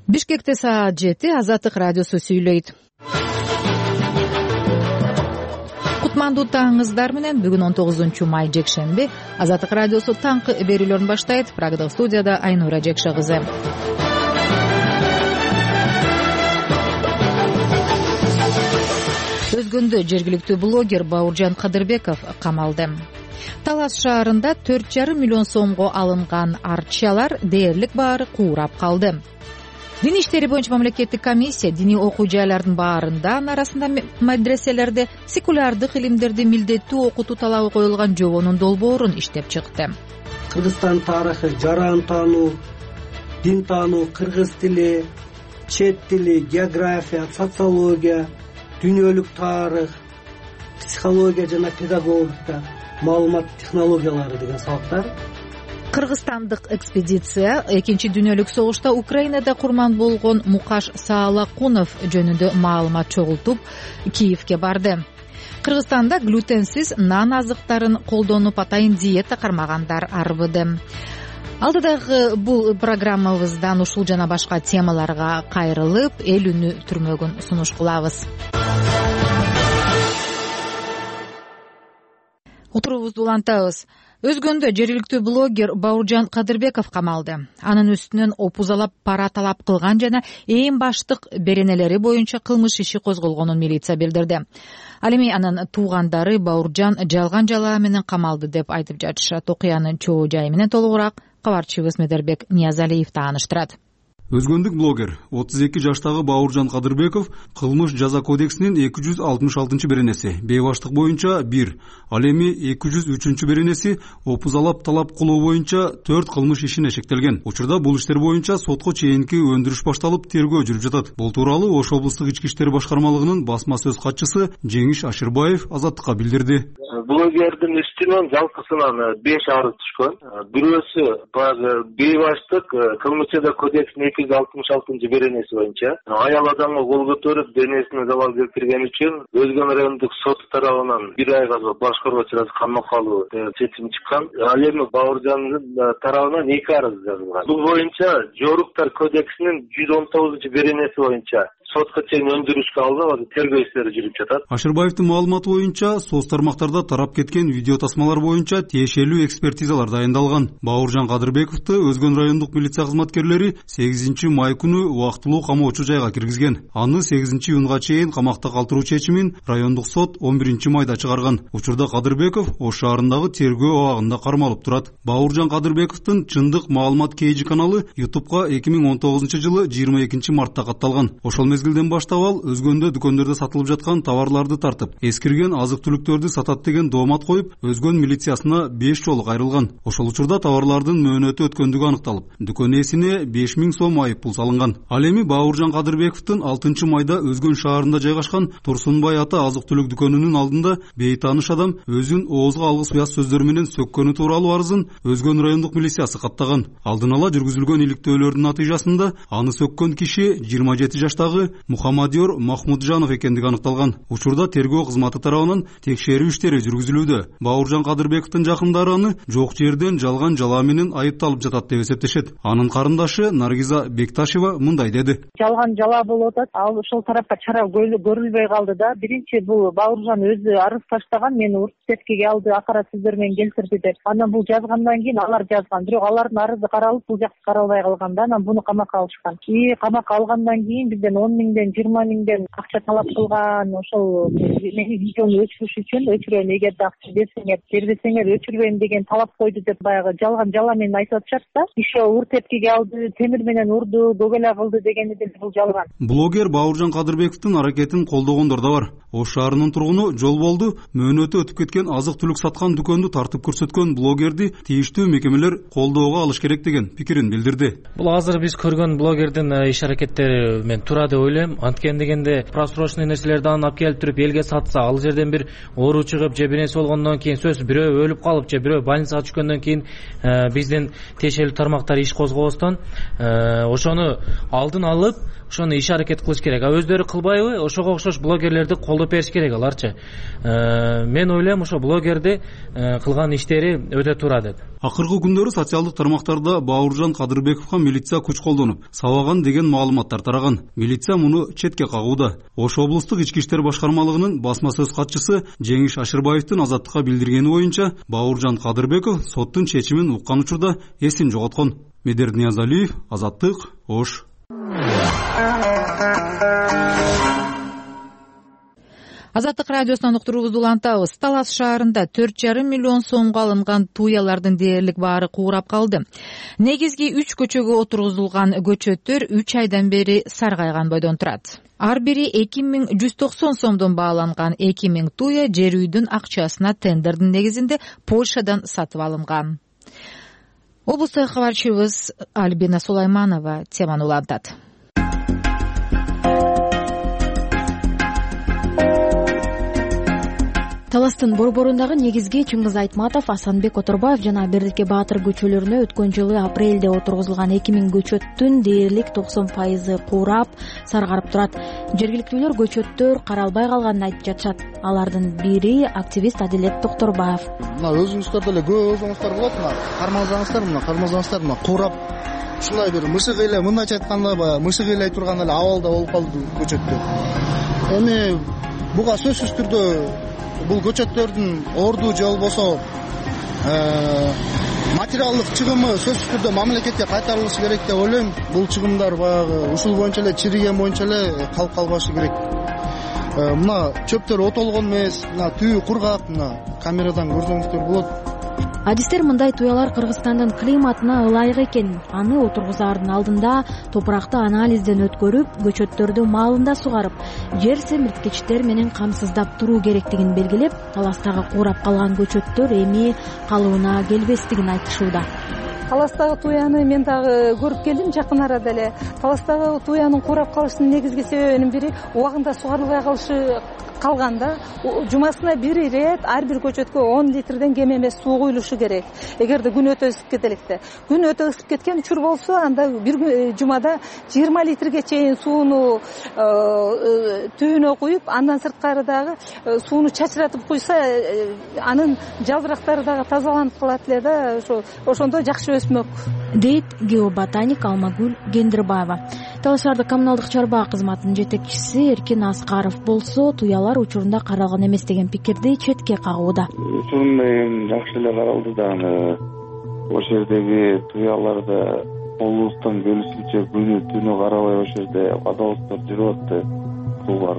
Бишкекте саат 7 Азаттык радиосу сүйлөйт. Кутмандуу таңыңыздар менен бүгүн 19 май жекшемби Азаттык радиосу таңкы берүүлөрүн баштайт. Прагада студияда Айнура Жекша кызы. Өзгөндө жергиликтүү блогер Бауыржан Кадырбеков камалды. Талас шаарында 4,5 миллион сомго алынган арчалар дээрлик баары куурап калды. Дин иштери боюнча мамлекеттик комиссия диний окуу жайлардын баарында, арасында медреселерде секулярдык илимдерди милдеттүү окутуу талабы коюлган жобонун долбоорун иштеп чыкты. Кыргызстан тарыхы, жаран таануу, дин таануу, кыргыз тили, чет тили, география, социология, дүйнөлүк тарых, психология жана педагогика, маалымат технологиялары деген сабактар. Кыргызстандык экспедиция экинчи дүйнөлүк согушта Украинада курман болгон Мукаш Саалакунов жөнүндө маалымат чогултуп, Киевге барды. Кыргызстанда глютенсиз нан азыктарын колдонуп атайын диета кармагандар арбыды. Алдыдагы бул программабыздан ушул жана башка темаларга кайрылып, эл үнү түрмөгүн сунуш кылабыз. Отурубузду улантабыз. Өзгөндө жергиликтүү блогер Бауыржан Кадырбеков камалды. Анын үстүнөн опузалап пара талап кылган жана эң баштык беренелери боюнча кылмыш иши козголгонун милиция билдирди. Ал эми анын туугандары Бауыржан жалган жалаа менен камалды деп айтып жатышат. Окуянын чоо жайы менен толугураак кабарчыбыз Медербек Ниязалиев тааныштырат. Өзгөндүк блогер 32 жаштагы Бауыржан Кадырбеков кылмыш жаза кодексинин 266 беренеси бейбаштык боюнча 1, ал эми 203 беренеси опузалап талап кылуу боюнча 4 кылмыш ишине шектелген. Учурда бул иштер боюнча сотко чейинки өндүрүш башталып, тергөө жүрүп жатат. Бул тууралуу Ош облустук ички иштер башкармалыгынын басма сөз катчысы Жеңиш Ашырбаев Азаттыкка билдирди. Блогердин үстүнөн жалпысынан 5 арыз түшкөн. Бирөөсү бейбаштык кылмыш жаза кодексинин 266 беренеси боюнча аял адамга кол көтөрүп денесине залал келтирген үчүн Өзгөн райондук сот тарабынан 1 айга башкаруу камакка алуу чечими чыккан. Ал эми Бауыржандын тарабынан 2 арыз жазылган. Бул боюнча жоруктар кодексинин 119 беренеси боюнча сотко чейин өндүрүшкө алынып, тергөө иштери жүрүп жатат. Ашырбаевдин маалыматы боюнча соц тармактарда тарап кеткен видео тасмалар боюнча тиешелүү экспертизалар дайындалган. Бауыржан Кадырбековду Өзгөн райондук милиция кызматкерлери 8 май күнү убактылуу камоочу жайга киргизген. Аны 8 июнга чейин камакта калтыруу чечимин райондук сот 11 майда чыгарган. Учурда Кадырбеков Ош шаарындагы тергөө абагында кармалып турат. Бауыржан Кадырбековдун чындык маалымат KG каналы YouTube'га 2019 жылы 22 мартта катталган. Ошол мезгилден баштап ал Өзгөндө дүкөндөрдө сатылып жаткан товарларды тартып, эскирген азык-түлүктөрдү сатат деген доомат коюп, Өзгөн милициясына 5 жолу кайрылган. Ошол учурда товарлардын мөөнөтү өткөндүгү аныкталып, дүкөн ээсине 5000 сом айыппул салынган. Ал эми Бауыржан Кадырбековдун 6 майда Өзгөн шаарында жайгашкан Турсунбай ата азык-түлүк дүкөнүнүн алдында бейтааныш адам өзүн оозго алгыс уяз сөздөр менен сөккөнү тууралуу арызын Өзгөн райондук милициясы каттаган. Алдын ала жүргүзүлгөн иликтөөлөрдүн натыйжасында аны сөккөн киши 27 жаштагы Мухаммадиор Махмуджанов экендиги аныкталган. Учурда тергөө кызматы тарабынан текшерүү иштери жүргүзүлүүдө. Бауыржан Кадырбековдун жакындары аны жок жерден жалган жалаа менен айыпталып жатат деп эсептешет. Анын карындашы Наргиза Бекташева мындай деди. Жалган жалаа болуп атат. Ал ошол тарапка чара көрүлбөй калды да. Биринчи бул Бауыржан өзү арыз таштаган, мени урт сеткеге алды, акара сөздөр менен келтирди деп. Анан бул жазгандан кийин алар жазган. Бирок алардын арызы каралып, бул жакты каралбай калган да. Анан буну камакка алышкан. Камакка алгандан кийин бизден 10 миңден 20 миңден акча талап кылган. Ошол мени видеону өчүрүш үчүн өчүрөм, эгерде акча бербесеңер өчүрбөйм деген талап койду деп баягы жалган жала менен айтып атышат да. Ишо урт эткеге алды, темир менен урду, дөгөлө кылды дегени деле бул жалган. Блогер Бауыржан Кадырбековдун аракетин колдогондор да бар. Ош шаарынын тургуну жол болду, мөөнөтү өтүп кеткен азык-түлүк саткан дүкөндү тартып көрсөткөн блогерди тийиштүү мекемелер колдоого алыш керек деген пикирин билдирди. Бул азыр биз көргөн блогердин иш аракеттери мен туура деп ойлойм. Анткени дегенде просрочный нерселерди алып келип туруп элге сатса, ал жерден бир оору чыгып же бир нерсе болгондон кийин сөз бирөө өлүп калып же бирөө больницага түшкөндөн кийин биздин тиешелүү тармактар иш козгобостон ошону алдын алып ошону иш аракет кылыш керек. Өздөрү кылбайбы? Ошого окшош блогерлерди колдоп бериш керек аларчы. Мен ойлойм ошо блогерди кылган иштери өтө туура деп. Акыркы күндөрү социалдык тармактарда Бауыржан Кадырбековго милиция күч колдонуп, сабаган деген маалыматтар тараган. Милиция муну четке кагууда. Ош облустук ички иштер башкармалыгынын басма сөз катчысы Жеңиш Ашырбаевдин Азаттыкка билдиргени боюнча, Бауыржан Кадырбеков соттун чечимин уккан учурда эсин жоготкон. Медер Ниязалиев, Азаттык, Ош. Азаттык радиосунан уктуруубузду улантабыз. Талас шаарында 4,5 миллион сомго алынган туялардын дээрлик баары куурап калды. Негизги 3 көчөгө отургузулган көчөттөр 3 айдан бери саргайган бойдон турат. Ар бири 2190 сомдон бааланган 2000 туя жер үйдүн акчасына тендердин негизинде Польшадан сатып алынган. Облустук кабарчыбыз Альбина Сулайманова теманы улантат. Таластын борборундагы негизги Чыңгыз Айтматов, Асанбек Оторбаев жана Бердике Баатыр көчөлөрүнө өткөн жылы апрелде отургузулган 2000 көчөттүн дээрлик 90% куурап, саргарып турат. Жергиликтүүлөр көчөттөр каралбай калганын айтып жатышат. Алардын бири активист Адилет Токторбаев. Мына өзүңүздөр деле көп өзүңүздөр болот, кармалзаңыздар, куурап ушундай бир мышык эле, мындайча айтканда баягы мышык эле турган эле абалда болуп калды көчөттөр. Эми буга сөзсүз түрдө бул көчөттөрдүн орду же болбосо материалдык чыгымы сөзсүз түрдө мамлекетке кайтарылышы керек деп ойлойм. Бул чыгымдар баягы ушул боюнча эле, чириген боюнча эле калып калбашы керек. Мына чөптөр отолгон эмес, мына түйү кургак, мына камерадан көрсөңүздөр болот. Адистер мындай туялар Кыргызстандын климатына ылайык экен. Аны отургузаардын алдында топуракты анализден өткөрүп, көчөттөрдү маалында сугарып, жер семирткичтер менен камсыздап туруу керектигин белгилеп, таластагы куурап калган көчөттөр эми калыбына келбестигин айтышууда. Таластагы туяны мен дагы көрүп келдим жакын арада эле. Таластагы туянын куурап калышынын негизги себебинин бири убагында сугарылбай калганда жумасына бир ирет ар бир көчөткө 10 литрден кем эмес суу куюлушу керек. Эгерде күн өтө ысып кетелекте. Күн өтө ысып кеткен учур болсо, анда бир жумада 20 литрге чейин сууну түбүнө куюп, андан сырткары дагы сууну чачыратып куйса, анын жалбырактары дагы тазаланып калат эле да, ошондо жакшы өсмөк, дейт геоботаник Алмагүл Гендирбаева. Талас шаардык коммуналдык чарба кызматынын жетекчиси Эркин Аскаров болсо, туялар учурунда каралган эмес деген пикирди четке кагууда. Учурунда эми жакшы эле каралды да, ошол жердеги туяларды облустан бөлүшүнчө күнү түнү карабай ошол жерде водовозддор жүрүп атты. Сулар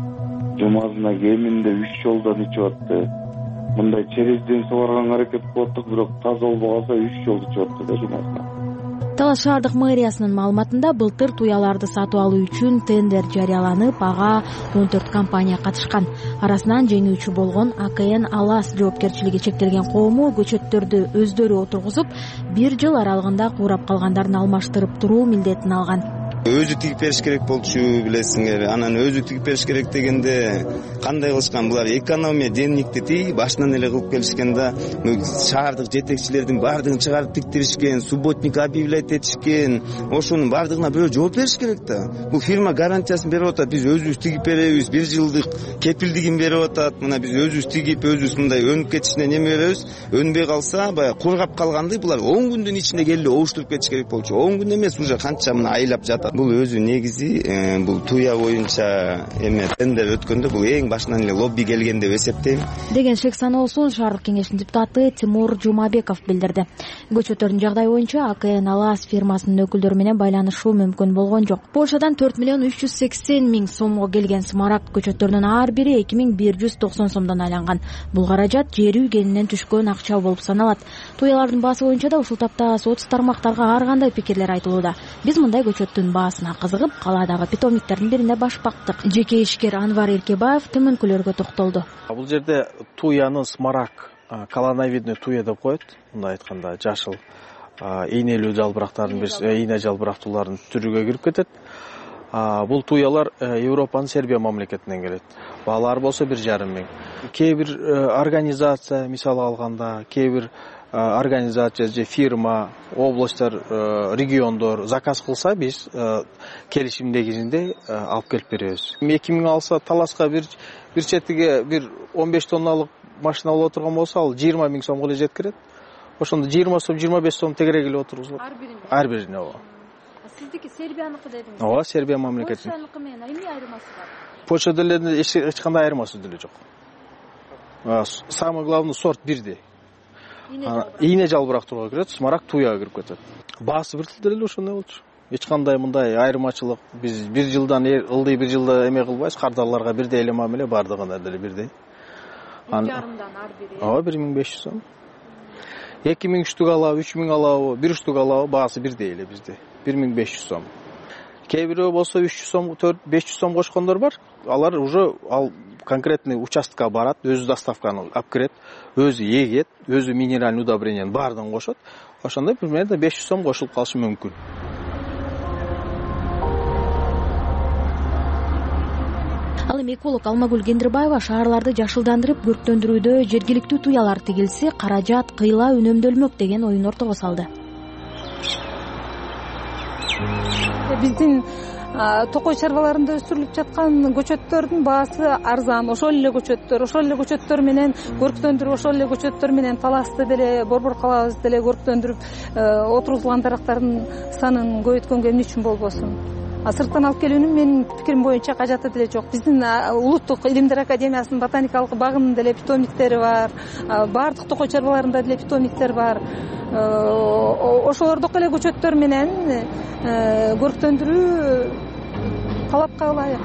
жумасына кеминде 3 жолдон ичип атты. Мындай черезден сугарганга аракет кылып аттык, бирок таза болбой калса 3 жолду ичип атты да жумасына. Талас шаардык мэриясынын маалыматында былтыр туяларды сатып алуу үчүн тендер жарыяланып, ага 14 компания катышкан. Арасынан жеңүүчү болгон АКН Алас жоопкерчилиги чектелген коому көчөттөрдү өздөрү отургузуп, 1 жыл аралыгында куурап калгандарын алмаштырып туруу милдетин алган. Өзү тигип бериш керек болчу, билесиңер. Анан өзү тигип бериш керек дегенде кандай кылышкан? Булар экономия демниктети башынан эле кылып келишкен да. Шаардык жетекчилердин бардыгын чыгарып тиктиришкен, субботник объявлять этишкен. Ошонун бардыгына бирөө жооп бериш керек да. Бул фирма гарантиясын берип атат. Биз өзүбүз тигип беребиз, 1 жылдык кепилдигин берип атат. Мына биз өзүбүз тигип, өзүбүз мындай өнүп кетишине неме беребиз. Өнбөй калса, баягы кургап калганды булар 10 күндүн ичинде келип оуштуруп кетиш керек болчу. 10 күн эмес, уже канча мына айлап жатат. Бул өзү негизи бул туя боюнча тендер өткөндө бул эң башынан эле лобби келген деп эсептейм, деген шек саноосун шаардык кеңештин депутаты Тимур Жумабеков билдирди. Көчөттөрдүн жагдайы боюнча АКН Алас фирмасынын өкүлдөрү менен байланышуу мүмкүн болгон жок. Польшадан 4 миллион 380 миң сомго келген смарагд көчөттөрүнүн ар бири 2190 сомдон айланган. Бул каражат жер үй кенинен түшкөн акча болуп саналат. Туялардын баасы боюнча да ушул тапта соц тармактарга ар кандай пикирлер айтылууда. Биз мындай көчөттүн баасына кызыгып, каладагы питомниктердин бирине баш бактык. Жеке ишкер Анвар Эркебаев төмөнкүлөргө токтолду. Бул жерде туяны смарагд, колоновидный туя деп коет. Мындай айтканда жашыл ийнелүү жалбырактардын ийне жалбырактуулардын түрүгө кирип кетет. Бул туялар Европанын Сербия мамлекетинен келет. Баалары болсо 1,5 миң. Кээ бир организация, мисалы алганда, кээ бир организация же фирма, областтар, региондор заказ кылса, биз келишим негизинде алып келип беребиз. 2000 алса таласка бир четиге бир 15 тонналык машина боло турган болсо, ал 20 000 сомго эле жеткирет. Ошондо 20 сом, 25 сом тегерегиле отургузулат. Ар бирине. Ооба. Сиздики Сербияныкы дедиңиз. Ооба, Сербия мамлекетинин. Польшаныкы менен эмне айырмасы бар? Польша деле эч кандай айырмасы деле жок. Самый главный сорт бирдей. Ийне жалбырактууга кирет, смарагд туяга кирип кетет. Баасы бир тилдей эле ошондой болчу. Эч кандай мындай айырмачылык биз бир жылдан ылдый бир жылда эме кылбайбыз, кардарларга бирдей эле мамиле, бардыгына деле бирдей. 2,5 ар бири. Ооба, 1500 сом. 2000 штук алабы, 3000 алабы, 1 штук алабы, баасы бирдей эле бизде. 1500 сом. Кээ бирөө болсо 300 сом, 500 сом кошкондор бар. Алар уже ал конкретный участкка барат, өзү доставканы алып кирет, өзү эгет, өзү минеральный удобрениянын баардыгын кошот. Ошондо примерно 500 сом кошулуп калышы мүмкүн. Ал эми эколог Алмагүл Кендирбаева шаарларды жашылдандырып көрктөндүрүүдө жергиликтүү туялар тигилсе, каражат кыйла үнөмдөлмөк деген оюн ортого салды. Биздин токой чарбаларында өсүрүлүп жаткан көчөттөрдүн баасы арзан. Ошол эле көчөттөр менен көрктөндүрүп, ошол эле көчөттөр менен таласты деле, борбор калабызды деле көрктөндүрүп, отургузулган дарактардын санын көбөйткөнгө эмне үчүн болбосун? Сырттан алып келүүнүн менин пикирим боюнча кажаты деле жок. Биздин Улуттук Илимдер Академиясынын ботаникалык багынын деле питомниктери бар, баардык токой чарбаларында деле питомниктер бар. Ошолордук эле көчөттөр менен көрктөндүрүү талапка ылайык.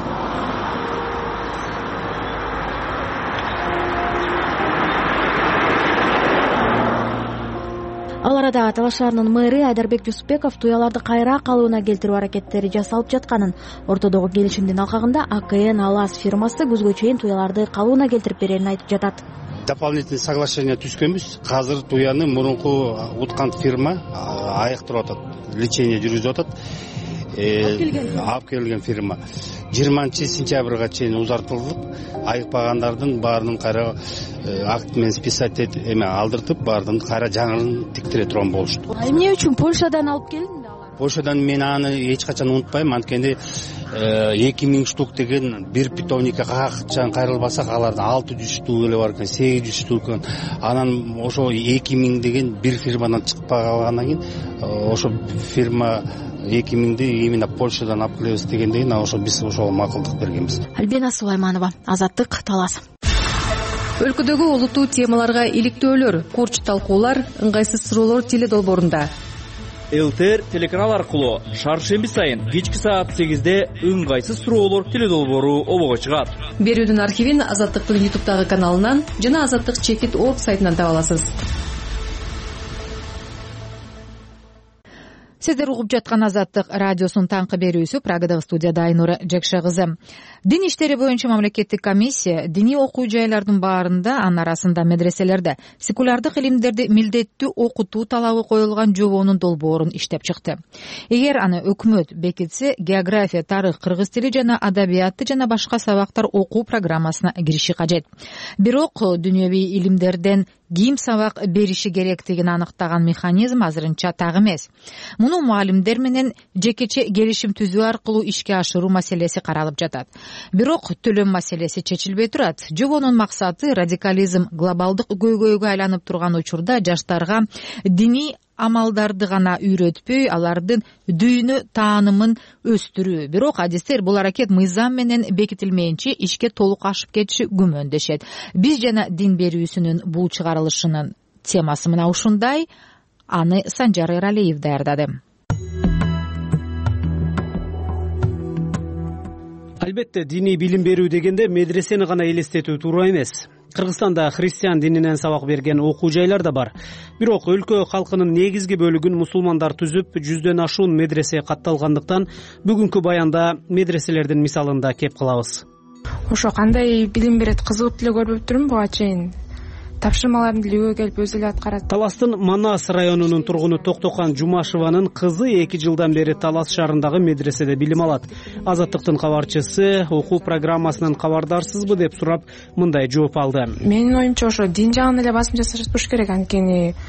Ал арада Талаш шаарынын мэрі Айдарбек Жусупбеков туяларды кайра калыбына келтирүү аракеттери жасалып жатканын, ортодогу келишимдин алкагында АКН Алас фирмасы күзгө чейин туяларды калыбына келтирип берерин айтып жатат. Дополнительный соглашение түзгөнбүз. Азыр туяны мурунку уткан фирма аяктырып атат, лечение жүргүзүп атат. Алып келген фирма 20 сентябрга чейин узартылып, айыкпагандардын баарынын кайра акт менен списать алдыртып, баардыгын кайра жаңылын тиктире турган болушту. Эмне үчүн Польшадан алып келдиң да алар? Польшадан мен аны эч качан унутпайм, анткени 2000 штук деген бир питомникке качан кайрылбасак, алардын 600 штук эле бар экен, 800 штук экен. Анан ошо 2000 деген бир фирмадан чыгып калгандан кийин ошо фирма 2000'di именно Польшадан алып келебиз дегенден кийин ошо биз ошого макулдук бергенбиз. Альбина Сулайманова, Азаттык, Талас. Өлкөдөгү олуттуу темаларга иликтөөлөр, курч талкуулар, ыңгайсыз суроолор теле долбоорунда. ЛТР телеканал аркылуу шаршемби сайын кечки саат 8'de ыңгайсыз суроолор теле долбоору обого чыгат. Берүүдүн архивин Азаттыктын YouTube'дагы каналынан жана Азаттык Чекит ООП сайтынан таба аласыз. Сиздер угуп жаткан Азаттык радиосунун таңкы берүүсү, Прагадагы студияда Айнура Жекше кызы. Дин иштери боюнча мамлекеттик комиссия диний окуу жайлардын баарында, анын арасында медреселерде секулярдык илимдерди милдеттүү окутуу талабы коюлган жобонун долбоорун иштеп чыкты. Эгер аны өкмөт бекитсе, география, тарых, кыргыз тили жана адабиятты жана башка сабактар окуу программасына кириши кажет. Бирок дүйнөбүй илимдерден ким сабак бериши керектигин аныктаган механизм азырынча так эмес. Муну муалимдер менен жекече келишим түзүү аркылуу ишке ашыруу маселеси каралып жатат. Бирок төлөм маселеси чечилбей турат. Жобонун максаты радикализм глобалдык көйгөйгө айланып турган учурда жаштарга диний амалдарды гана үйрөтпөй, алардын дүйнө таанымын өстүрүү. Бирок адистер бул аракет мыйзам менен бекитилмейинче ишке толук ашып кетиши күмөндөшөт. Биз жана дин берүүсүнүн бул чыгарылышынын темасы мына ушундай. Аны Санжар Эралиев даярдады. Албетте, диний билим берүү дегенде медресени гана элестетүү туура эмес. Кыргызстанда христиан дининен сабак берген окуу жайлар да бар. Бирок өлкө халкынын негизги бөлүгүн мусулмандар түзүп, 100дөн ашуун медресе катталгандыктан бүгүнкү баянда медреселердин мисалын да кеп кылабыз. Ошо кандай билим берет, кызыгып деле көрбөп турмун буга чейин. Тапшырмаларын деле үйгө келип өзү эле аткарат. Таластын Манас районунун тургуну Токтокан Жумашеванын кызы 2 жылдан бери Талас шаарындагы медреседе билим алат. Азаттыктын кабарчысы окуу программасынан кабардарсызбы деп сурап, мындай жооп алды. Менин оюмча ошо дин жагын эле басым жасаш керек, анткени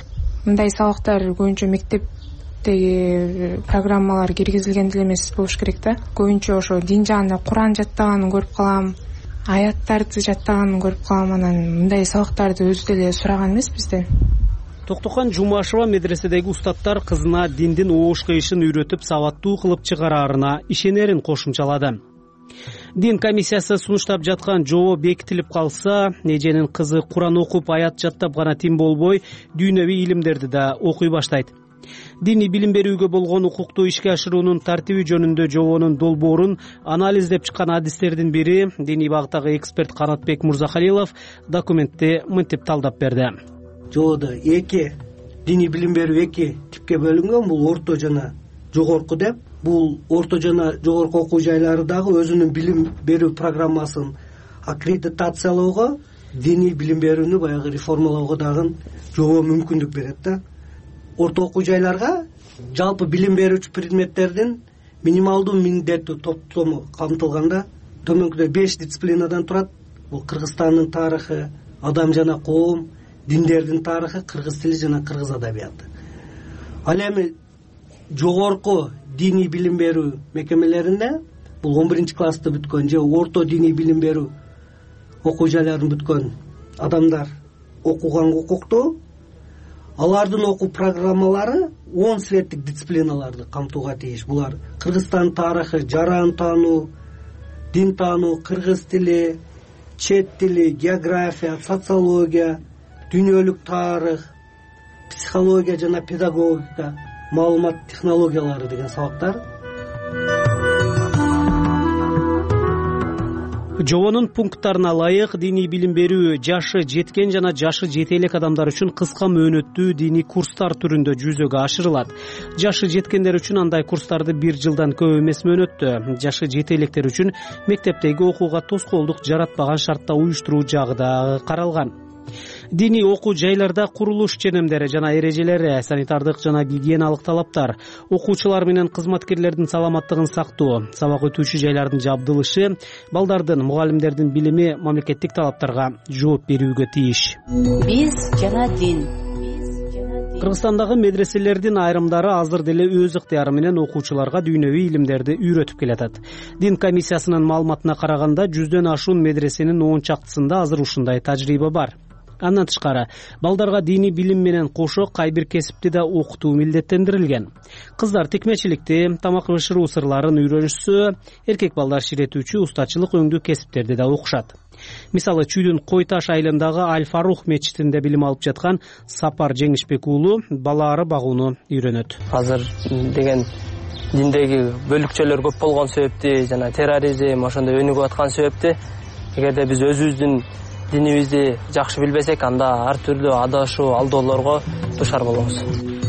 мындай сабактар көбүнчө мектептеги программалар киргизилген деле эмес болуш керек да. Көбүнчө ошо дин жагында Куран жаттаганын көрүп калам, аяттарды жаттаганын көрүп калам. Анан мындай сабактарды өзү деле сураган эмес бизден. Токтохан Жумашева медреседеги устаттар кызына диндин оош кыйышын үйрөтүп, сабаттуу кылып чыгараарына ишенерин кошумчалады. Дин комиссиясы сунуштап жаткан жобо бекитилип калса, эженин кызы Куран окуп, аят жаттап гана тим болбой, дүйнөвий илимдерди да окуй баштайт. Диний билим берүүгө болгон укукту ишке ашыруунун тартиби жөнүндө жобонун долбоорун анализдеп чыккан адистердин бири, диний багыттагы эксперт Канатбек Мурзахалилов документти мынтип талдап берди. Жободо диний билим берүү 2 типке бөлүнгөн. Бул орто жана жогорку деп. Бул орто жана жогорку окуу жайлары дагы өзүнүн билим берүү программасын аккредитациялоого, диний билим берүүнү баягы реформалоого дагы жобо мүмкүндүк берет да. Орто окуу жайларга жалпы билим берүүчү предметтердин минималдуу миңдеттүү топтому камтылганда, төмөнкүдө 5 дисциплинадан турат. Бул Кыргызстандын тарыхы, адам жана коом, диндердин тарыхы, кыргыз тили жана кыргыз адабияты. Ал эми жогорку диний билим берүү мекемелеринде бул 11-классты бүткөн же орто диний билим берүү окуу жайларын бүткөн адамдар окуганга укуктуу. Алардын окуу программалары 10 светтик дисциплиналарды камтууга тийиш. Булар Кыргызстан тарыхы, жаран таануу, дин таануу, кыргыз тили, чет тили, география, социология, дүйнөлүк тарых, психология жана педагогика, маалымат технологиялары деген сабактар. Жобонун пункттарына ылайык диний билим берүү жашы жеткен жана жашы жете элек адамдар үчүн кыска мөөнөттүү диний курстар түрүндө жүзөгө ашырылат. Жашы жеткендер үчүн андай курстарды 1 жылдан көп эмес мөөнөттө, жашы жете электер үчүн мектептеги окууга тоскоолдук жаратпаган шартта уюштуруу жагы да каралган. Диний окуу жайларда курулуш ченемдери жана эрежелери, санитардык жана гигиеналык талаптар, окуучулар менен кызматкерлердин саламаттыгын сактоо, сабак өтүүчү жайлардын жабдылышы, балдардын, мугалимдердин билими мамлекеттик талаптарга жооп берүүгө тийиш. Биз жана дин. Кыргызстандагы медреселердин айрымдары азыр деле өз ыктыяры менен окуучуларга дүйнөвий илимдерди үйрөтүп келатат. Дин комиссиясынын маалыматына караганда 100дөн ашуун медресенин 10 чактысында азыр ушундай тажрыйба бар. Андан тышкары, балдарга диний билим менен кошо кайбир кесипти да окутуу милдеттендирилген. Кыздар тикмечиликти, тамак бышыруу сырларын үйрөнүшсө, эркек балдар ширетүүчү, устачылык өңдүү кесиптерди да окушат. Мисалы, Чүйдүн Койташ айылындагы Аль-Фарух мечитинде билим алып жаткан Сапар Жеңишбек уулу балаары багууну үйрөнөт. Азыр деген диндеги бөлүкчөлөр көп болгон себепти жана терроризм ошондой өнүгүп аткан себепти, эгерде биз өзүбүздүн динибизди жакшы билбесек, анда ар түрдүү адашуу, алдоолорго душар болобуз.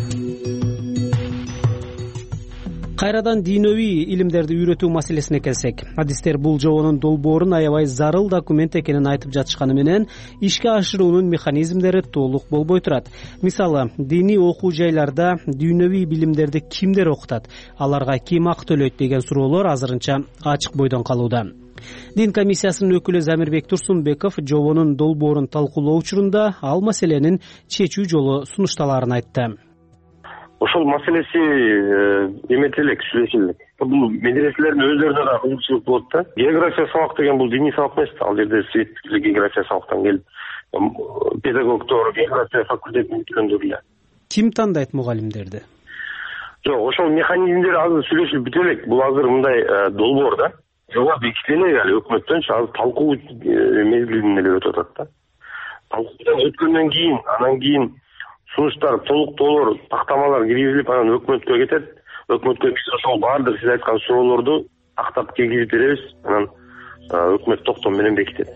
Кайрадан дүйнөвий илимдерди үйрөтүү маселесине келсек, адистер бул жобонун долбоорун аябай зарыл документ экенин айтып жатышканы менен, ишке ашыруунун механизмдери толук болбой турат. Мисалы, диний окуу жайларда дүйнөвий билимдерди кимдер окутат, аларга ким акы төлөйт деген суроолор азырынча ачык бойдон калууда. Дин комиссиясынын өкүлү Замирбек Турсунбеков жобонун долбоорун талкуулоо учурунда ал маселенин чечүү жолу сунушталаарын айтты. Ошол маселеси эметелек, сүйлөшүлөт. Бул медреселердин өздөрүнө да кызыкчылык болот да. География сабак деген бул диний сабак эмес. Ал жерде светтик география сабактан келип, педагогдор география факультетин бүткөндөр эле. Ким тандайт мугалимдерди? Жок, ошол механизмдер азыр сүйлөшүлүп бүтө элек. Бул азыр мындай долбоор да. Жоба бекитиле эле өкмөттөн азыр талкуу мезгилинде эле өтүп атат да. Талкуудан өткөндөн кийин, анан кийин сунуштар, толуктоолор, тактамалар киргизилип, анан өкмөткө кетет. Өкмөткө биз ошол баардык сиз айткан суроолорду тактап киргизип беребиз. Анан өкмөт токтом менен бекитет.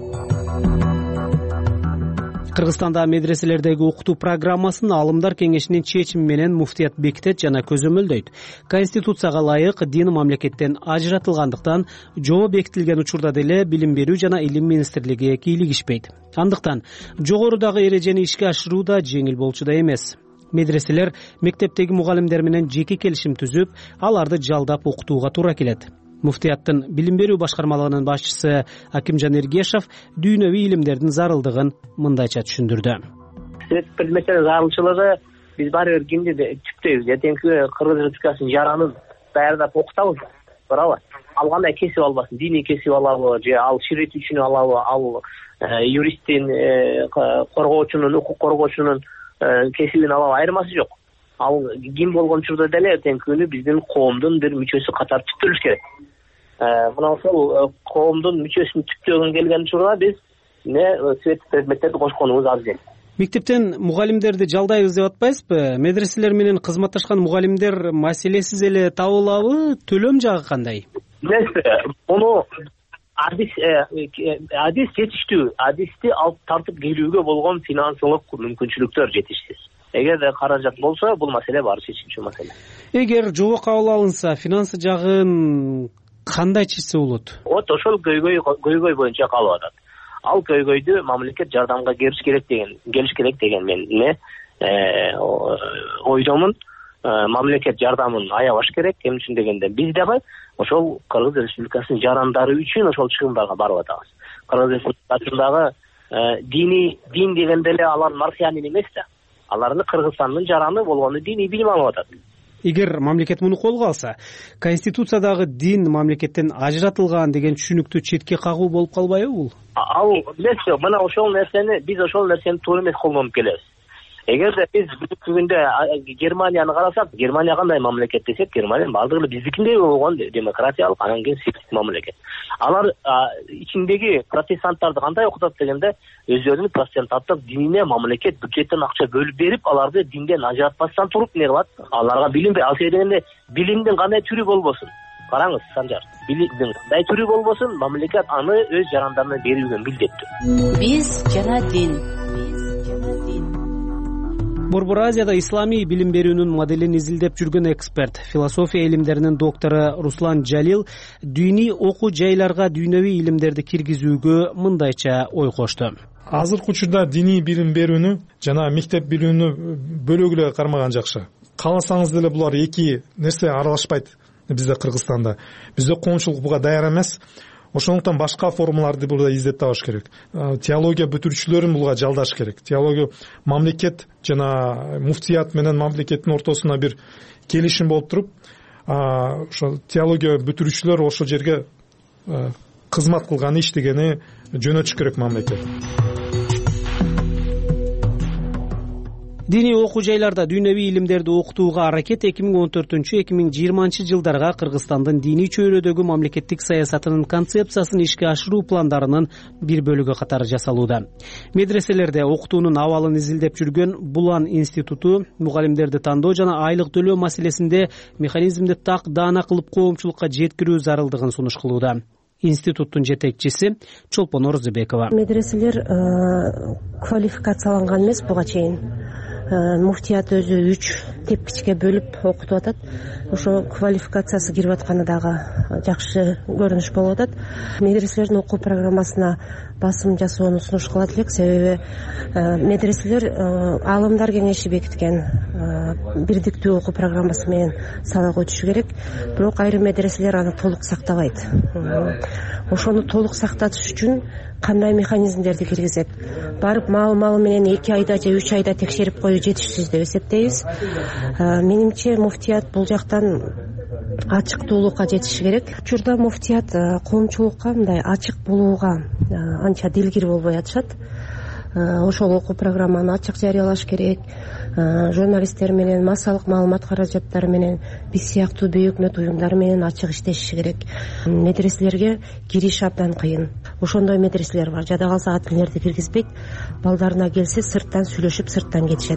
Кыргызстанда медреселердеги окутуу программасын Алымдар кеңешинин чечими менен муфтият бекитет жана көзөмөлдөйт. Конституцияга ылайык дин мамлекеттен ажыратылгандыктан жобо бекитилген учурда деле Билим берүү жана Илим министрлиги кийлигишпейт. Андыктан жогорудагы эрежени ишке ашыруу да жеңил болчу да эмес. Медреселер мектептеги мугалимдер менен жеке келишим түзүп, аларды жалдап окутууга туура келет. Муфтияттын билим берүү башкармалыгынын башчысы Акимжан Эргешев дүйнөвий илимдердин зарылдыгын мындайча түшүндүрдү. свет предметтердин зарылчылыгы биз баары бир кимди түптөйбүз. Эртеңки Кыргыз Республикасынын жаранын даярдап окутабыз, туурабы? Ал кандай кесип албасын, диний кесип алабы же ал ширетүүчүнү алабы, ал юристтин, коргоочунун, укук коргоочунун кесибин алабы, айырмасы жок. Ал ким болгон учурда деле эртеңки күнү биздин коомдун бир мүчөсү катары түптөлүш керек. Мына ошол коомдун мүчөсүн түптөгөн келген учурда биз свет предметтерди кошконубуз абзел. Мектептен мугалимдерди жалдайбыз деп атпайсызбы? Медреселер менен кызматташкан мугалимдер маселесиз эле табылабы? Төлөм жагы кандай? Муну адис жетиштүү. Адисти алып тартып келүүгө болгон финансылык мүмкүнчүлүктөр жетишсиз. Эгерде каражат болсо, бул маселе баары чечилчү маселе. Эгер жобо кабыл алынса, финансы жагын кандай чечсе болот? Ошол көйгөй боюнча калып атат. Ал көйгөйдү мамлекет жардамга келиш керек деген мен ойдомун. Мамлекет жардамын аябаш керек. Эмне үчүн дегенде биз дагы ошол Кыргыз Республикасынын жарандары үчүн ошол чыгымдарга барып атабыз. Кыргыз Республикасындагы дин дегенде эле алар марсианин эмес да. Алардын Кыргызстандын жараны болгону диний билим алып атат. Эгер мамлекет муну колго алса, конституциядагы дин мамлекеттен ажыратылган деген түшүнүктү четке кагуу болуп калбайбы бул? Ал эмес, мына ошол нерсени биз туура эмес колдонуп келебиз. Эгерде биз бүгүндө Германияны карасак, Германия кандай мамлекет десек, Германия бардыгы биздикиндей болгон демократиялык, анан кийин сектик мамлекет. Алар ичиндеги протестанттарды кандай окутат дегенде, өздөрүнүн протестанттык динине мамлекет бюджеттен акча бөлүп берип, аларды динден ажыратпастан туруп не кылат? Аларга билим ал дегенде билимдин кандай түрү болбосун? Караңыз, Санжар, билимдин кандай түрү болбосун, мамлекет аны өз жарандарына берүүгө милдеттүү. Биз жана дин. Борбор Азияда исламий билим берүүнүн моделин изилдеп жүргөн эксперт, философия илимдеринин доктору Руслан Жалил дүйнөй окуу жайларга дүйнөвий илимдерди киргизүүгө мындайча ой кошту. Азыркы учурда диний билим берүүнү жана мектеп билүүнү бөлөк эле кармаган жакшы. Кааласаңыз деле булар эки нерсе аралашпайт бизде Кыргызстанда. Бизде коомчулук буга даяр эмес. Ошондуктан башка формаларды burada издеп табыш керек. Теология бүтүрүүчүлөрүн буга жалдаш керек. Теология мамлекет жана муфтият менен мамлекеттин ортосуна бир келишим болуп туруп, ошо теология бүтүрүүчүлөр ошол жерге кызмат кылганы, иштегени жөнөтүш керек мамлекет. Диний окуу жайларда дүйнөвий илимдерди окутууга аракет 2014-2020 жылдарга Кыргызстандын диний чөйрөдөгү мамлекеттик саясатынын концепциясын ишке ашыруу пландарынын бир бөлүгү катары жасалууда. Медреселерде окутуунун абалын изилдеп жүргөн Булан институту мугалимдерди тандоо жана айлык төлөө маселесинде механизмди так даана кылып коомчулукка жеткирүү зарылдыгын сунуш кылууда. Институттун жетекчиси Чолпон Орзубекова. Медреселер квалификацияланган эмес буга чейин. Муфтият өзү 3 тепкичке бөлүп окутуп атат. Ошо квалификациясы кирип атканы дагы жакшы көрүнүш болуп атат. Медреселердин окуу программасына басым жасоону сунуш кылат элек, себеби медреселер аалымдар кеңеши бекиткен бирдиктүү окуу программасы менен сабак өтүшү керек. Бирок айрым медреселер аны толук сактабайт. Ошону толук сактатыш үчүн кандай механизмдерди киргизет? Барып маал менен 2 айда же 3 айда текшерип коюу жетишсиз деп эсептейбиз. Менимче муфтият бул жактан ачыктуулукка жетиши керек. Учурда муфтият коомчулукка мындай ачык болууга анча дилгир болбой атышат. Ошол окуу программаны ачык жарыялаш керек. Журналисттер менен, массалык маалымат каражаттары менен, биз сыяктуу бейөкмөт уюмдар менен ачык иштеши керек. Медреселерге кириш абдан кыйын. Ошондой медреселер бар. Жада калса ат менерди киргизбейт. Балдарына келсе сырттан сүйлөшүп, сырттан кетишет.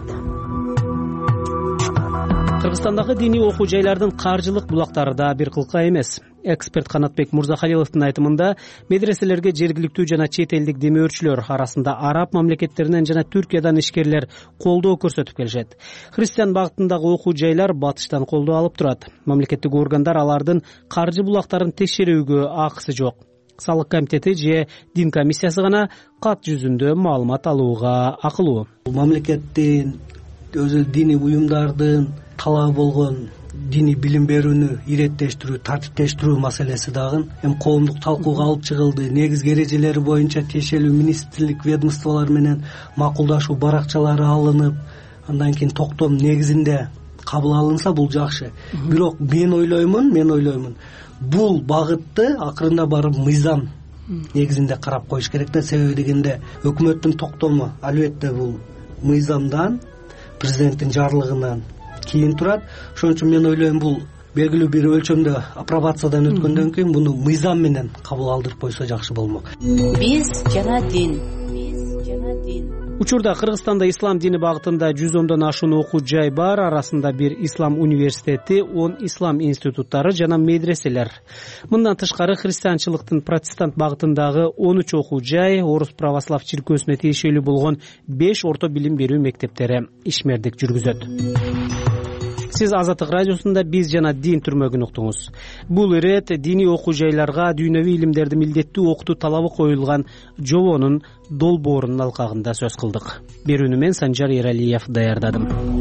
Кыргызстандагы диний окуу жайлардын каржылык булактары да бир кылка эмес. Эксперт Канатбек Мурзахалиловдун айтымында, медреселерге жергиликтүү жана чет элдик демөөрчүлөр арасында араб мамлекеттеринен жана Түркиядан ишкерлер колдоо көрсөтүп келишет. Христиан багытындагы окуу жайлар батыштан колдоо алып турат. Мамлекеттик органдар алардын каржы булактарын текшерүүгө акысы жок. Салык комитети же дин комиссиясы гана кат жүзүндө маалымат алууга акылуу. Мамлекеттин өзү диний уюмдардын талабы болгон диний билим берүүнү иреттештирүү, тартиптештирүү маселеси дагы эми коомдук талкууга алып чыгылды. Негизги эрежелери боюнча тиешелүү министрлик, ведомстволор менен макулдашуу баракчалары алынып, андан кийин токтом негизинде кабыл алынса бул жакшы. Бирок мен ойлоймун бул багытты акырында барып мыйзам негизинде карап коюш керек да. Себеби дегенде өкмөттүн токтому албетте бул мыйзамдан, президенттин жарлыгынан кийин турат. Ошон үчүн мен ойлойм бул белгилүү бир өлчөмдө апробациядан өткөндөн кийин буну мыйзам менен кабыл алдырып койсо жакшы болмок. Биз жана дин. Учурда Кыргызстанда ислам дини багытында 110дон ашуун окуу жай бар. Арасында бир ислам университети, 10 ислам институттары жана медреселер. Мындан тышкары христианчылыктын протестант багытындагы 13 окуу жай, Орус православ чиркөөсүнө тиешелүү болгон 5 орто билим берүү мектептери ишмердик жүргүзөт. Сиз Азаттык радиосунда биз жана дин түрмөгүн уктуңуз. Бул ирет диний окуу жайларга дүйнөвү илимдерди милдеттүү окутуу талабы коюлган жобонун долбоорунун алкагында сөз кылдык. Берүүнү мен Санжар Эралиев даярдадым.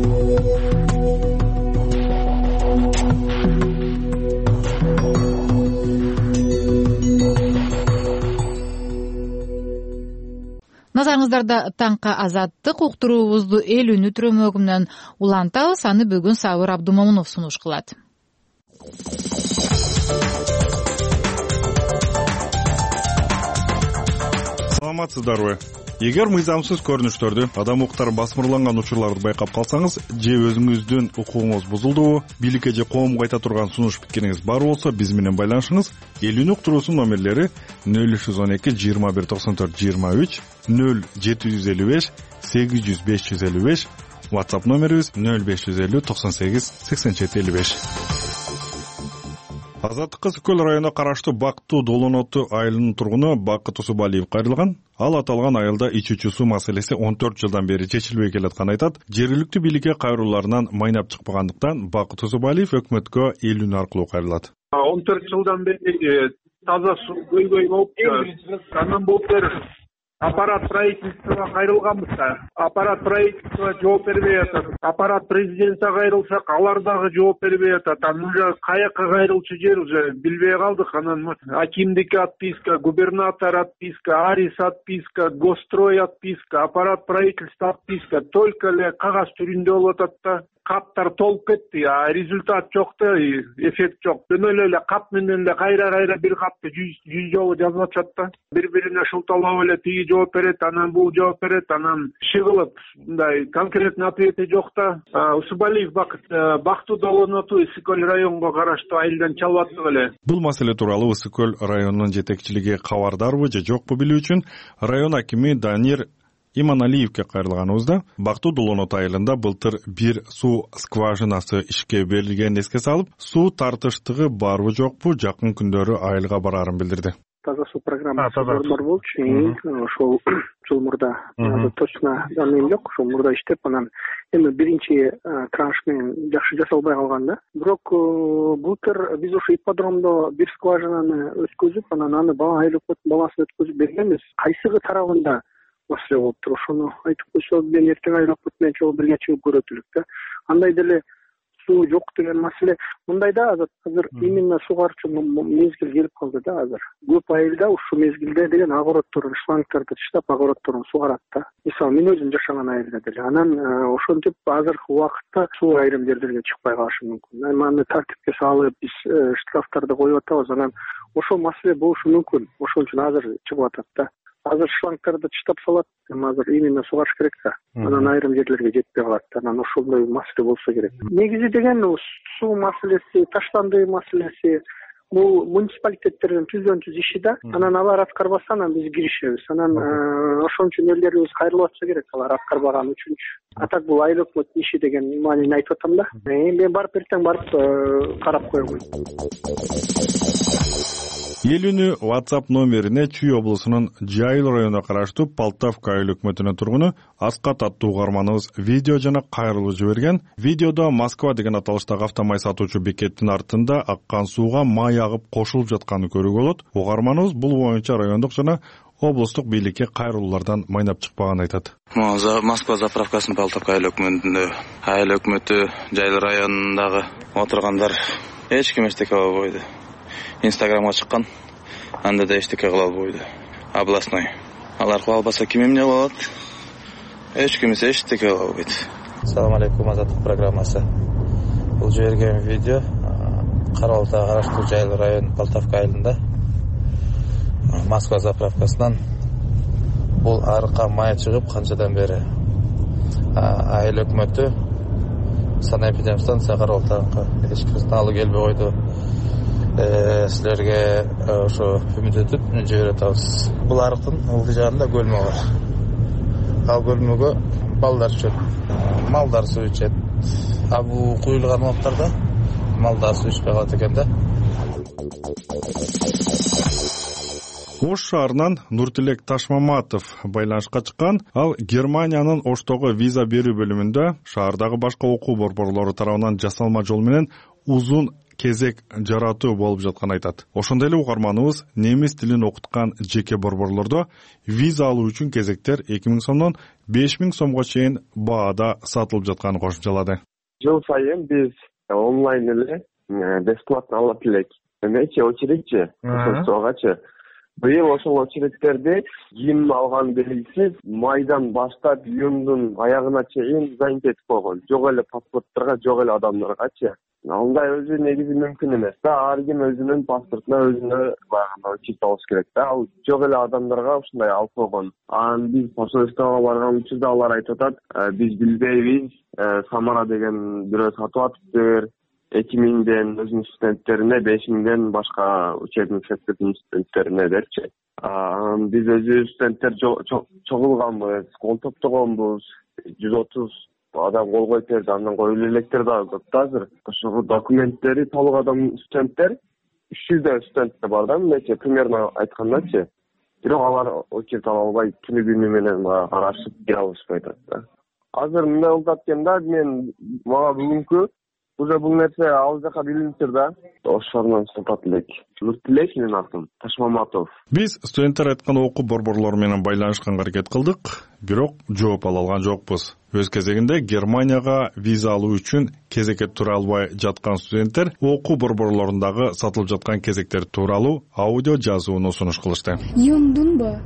Назарыңыздарда таңка Азаттык уктуруубузду эл үнү түрмөгү менен улантабыз. Аны бүгүн Сабыр Абдумомунов сунуш кылат. Саламатсыздарбы? Эгер мыйзамсыз көрүнүштөрдү, адам укуктары басмырланган учурларды байкап калсаңыз, же өзүңүздүн укугуңуз бузулдубу, бийликке же коомго айта турган сунуш пикириңиз бар болсо, биз менен байланышыңыз. Эл үнү уктуруусунун номерлери 0312 21 94 23, 0755 800 555, WhatsApp номерибиз 0550 98 87 55. Азаттыкка Сүкөл районуна караштуу Бактуу Долоноту айылынын тургуну Бакыт Усубалиев кайрылган. Ал аталган айылда ичүүчү суу маселеси 14 жылдан бери чечилбей келатканын айтат. Жергиликтүү бийликке кайрылууларынан майнап чыкпагандыктан Бакыт Усубалиев өкмөткө эл үнү аркылуу кайрылат. 14 жылдан бери таза суу көйгөй болуп, андан былтыр аппарат правительствого кайрылганбыз да. Аппарат правительство жооп бербей атат. Аппарат президентке кайрылсак, алар дагы жооп бербей атат. Анан уже каяка кайрылчу жер уже билбей калдык. Анан акимдикке отписка, губернатор отписка, Арис отписка, Госстрой отписка, аппарат правительства отписка. Только эле кагаз түрүндө болуп атат да. Каптар толуп кетти, а результат жок да, эффект жок. Жөн эле кап менен эле кайра бир капты 100 жолу жазып атышат да. Бири-бирине шылталап эле тиги жооп берет, анан бул жооп берет, анан шыгылып, мындай конкретный ответи жок да. Усубалиев Бактуу Долоноту Ысык-Көл районуна караштуу айылдан чалып аттык эле. Бул маселе тууралуу Ысык-Көл районунун жетекчилиги кабардарбы же жокпу билүү үчүн район акими Данир Иманалиевке кайрылганыбызда Бактуу Долоноту айылында былтыр бир суу скважинасы ишке берилгенин эске салып, суу тартыштыгы барбы жокпу жакын күндөрү айылга барарын билдирди. Таза суу программасы бар болчу. Ошол жыл мурда точно данным жок. Ошол мурда иштеп, анан эми биринчи транш менен жакшы жасалбай калган да. Бирок былтыр биз ошо ипподромдо бир скважинаны өткөзүп, анан аны аэропорттун баласын өткөзүп бергенбиз. Кайсыгы тарабында маселе болуп тур, ошону айтып койсо, мен эртең аэропорт менен чогуу бирге чыгып көрөт элек да. Андай деле суу жок деген маселе. Мындай да, азыр именно сугарчу мезгил келип калды да азыр. Көп айылда ушул мезгилде деген огороддорун, шлангдарды таштап, огороддорун сугарат да. Мисалы, мен өзүм жашаган айылда деле. Анан ошентип азыркы убакытта суу айрым жерлерге чыкпай калышы мүмкүн. Аны тартипке салып, биз штрафтарды коюп атабыз. Анан ошол маселе болушу мүмкүн. Ошон үчүн азыр чыгып атат да. Азыр шлангдарды таштап салат, азыр именно сугарыш керек да. Анан айрым жерлерге жетпей калат. Анан ошондой маселе болсо керек. Негизи деген суу маселеси, таштандыы маселеси бул муниципалитеттердин түздөн-түз иши да. Анан алар аткарбаса, анан биз киришебиз. Анан ошон үчүн элдерибиз кайрылып атса керек, алар аткарбаган үчүн. А так бул айыл өкмөттүн иши деген маанини айтып атам да. Мен барып эртең карап коем. Эл үнү WhatsApp номерине Чүй облусунун Жайыл районуна караштуу Полтавка айыл өкмөтүнүн тургуну Аскат аттуу угарманыбыз видео жана кайрылуу жиберген. Видеодо Москва деген аталыштагы автомай сатуучу бекеттин артында аккан сууга май агып кошулуп жатканын көрүүгө болот. Угарманыбыз бул боюнча райондук жана облустук бийликке кайрылуулардан майнап чыкпаганын айтат. Москва заправкасынын Полтавка айыл өкмөтү Жайыл районундагы отургандар эч ким эчтеке кыла албайт. Инстаграмга чыккан, анда да эчтеке кыла албайт. Областной. Алар кыла албаса ким эмне кыла алат? Эч ким эчтеке кыла албайт. Ассаламу алейкум, Азаттык программасы. Бул жиберген видео Карабалта Караштуу Жайыл району Полтавка айылында Москва заправкасынан бул арыкка май чыгып канчадан бери айыл өкмөтү санэпидемстанция Карабалтага эч ким алып келбей койду. Силерге ошо үмүт этип жибере атабыз. Бул арыктын ылдый жагында көлмө бар. Ал көлмөгө балдар чөп, малдар суу ичет. Бул куюлган убактарда малдар суу ичпей калат экен да. Ош шаарынан Нуртилек Ташмаматов байланышка чыккан. Ал Германиянын Оштогу виза берүү бөлүмүндө шаардагы башка окуу борборлору тарабынан жасалма жол менен узун кезек жаратуу болуп жатканын айтат. Ошондой эле угарманыбыз немис тилин окуткан жеке борборлордо виза алуу үчүн кезектер 2000 сомдон 5000 сомго чейин баада сатылып жатканын кошумчалады. Жыл сайын биз онлайн эле бесплатно алып элек. Эмечи очередчи, ошонгачы. Быйыл ошол очередтерди ким алган белгисиз майдан баштап июндун аягына чейин занят этип койгон. Жок эле паспортторго, жок эле адамдаргачы. Андай өзү негизи мүмкүн эмес да. Ар ким өзүнүн паспортуна өзүнө багында очеред алыш керек да. Ал жок эле адамдарга ушундай алып койгон. Биз посольствого барган учурда алар айтып атат, биз билбейбиз, Самара деген бирөө сатып атыптыр. 2000ден өзүнүн студенттерине, 5000ден башка учебный сектörдүн студенттерине дерчи. Биз өзүбүз студенттер чогулганбыз, кол топтогонбуз, 130 адам кол коюп берди, андан коюлуу электер дагы көп да азыр. Ошого документтери толук адам студенттер 300 студенттер бар да, мынча примерно айткандачы. Бирок алар очеред ала албай, күнү күнү менен карашып кире алышпай атат да. Азыр мындай болуп аткан да, мага бүгүнкү уже бул нерсе ал жака билиниптир да. Ош шаарынан Султатылек. Нуртилек менин атым Ташмаматов. Биз студенттер айткан окуу борборлору менен байланышканга аракет кылдык, бирок жооп ала алган жокпуз. Өз кезегинде Германияга виза алуу үчүн кезекке тура албай жаткан студенттер окуу борборлорундагы сатылып жаткан кезектер тууралуу аудио жазууну сунуш кылышты. Июндунбу?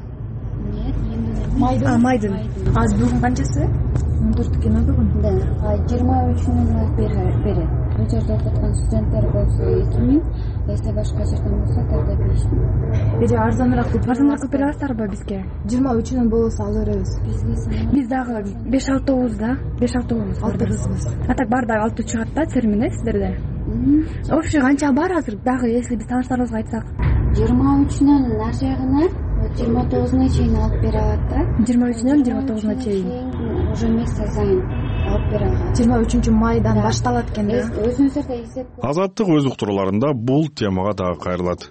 Майдын. Азыр бүгүн канчасы? 14 бүгүн. Да. 23-нөн бери. Бул жерде окуткан студенттер болсо 2000, эсе башка жерден болсо тагы 5000. Бери арзаныраак берип атасызбы бизге? 23-нөн болсо ала беребиз. Биз дагы 5-6 да, 5-6 алдырыбыз. Так бар дагы 6 чыгат да термин сиздерде. Общий канча бар азыр дагы, если биз тааныштарыбызга айтсак? 23-нөн нар жагына 29-на чейин алып бере алат да. 23-нөн 29-на чейин. Уже месяц сайын алып бере алат. 23 майдан башталат экен да. Өзүңүздөрдө эсеп. Азаттык өз уктурууларында бул темага дагы кайрылат.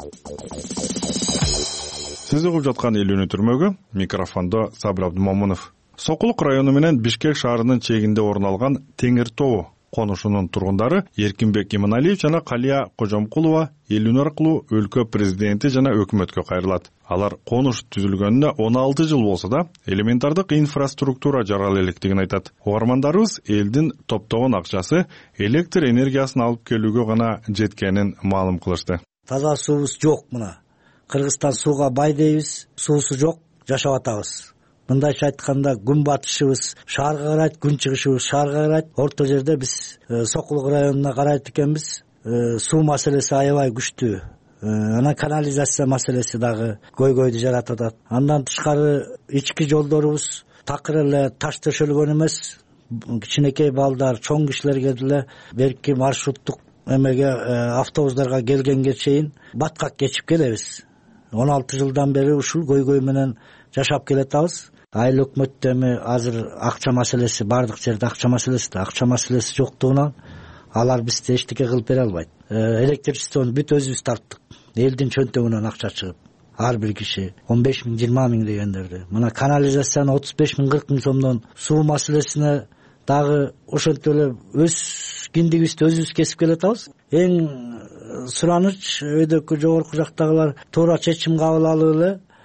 Сиз угуп жаткан эл үнү түрмөгү, микрофондо Сабыр Абдумомунов. Сокулук району менен Бишкек шаарынын чегинде орун алган Теңир Тоо конушунун тургундары Эркинбек Иманалиев жана Калия Кожомкулова эл үнү аркылуу өлкө президенти жана өкмөткө кайрылат. Алар конуш түзүлгөнүнө 16 жыл болсо да, элементардык инфраструктура жарала электигин айтат. Угармандарыбыз элдин топтогон акчасы электр энергиясын алып келүүгө гана жеткенин маалым кылышты. Таза суубуз жок мына. Кыргызстан сууга бай дейбиз, суусу жок, жашап атабыз. Мындайча айтканда күн батышыбыз шаарга карайт, күн чыгышыбыз шаарга карайт. Орто жерде биз Сокулук районуна карайт экенбиз. Суу маселеси аябай күчтүү. Анан канализация маселеси дагы көйгөйдү жаратып атат. Андан тышкары ички жолдорубуз такыр эле таш төшөлгөн эмес. Кичинекей балдар, чоң кишилерге деле берки маршруттук эмеге автобустарга келгенге чейин баткак кечип келебиз. 16 жылдан бери ушул көйгөй менен жашап келатабыз. Айыл өкмөттө эми азыр акча маселеси, бардык жерде акча маселеси жоктугунан алар бизди эчтеке кылып бере албайт. Электричествону бүт өзүбүз тарттык. Элдин чөнтөгүнөн акча чыгып, ар бир киши 15 000, 20 000 дегендерди. Мына канализацияны 35 000, 40 000 сомдон, суу маселесине дагы ошентип эле өз киндигибизди өзүбүз кесип келатабыз. Эң сураныч өйдөкү жогорку жактагылар туура чечим кабыл алып эле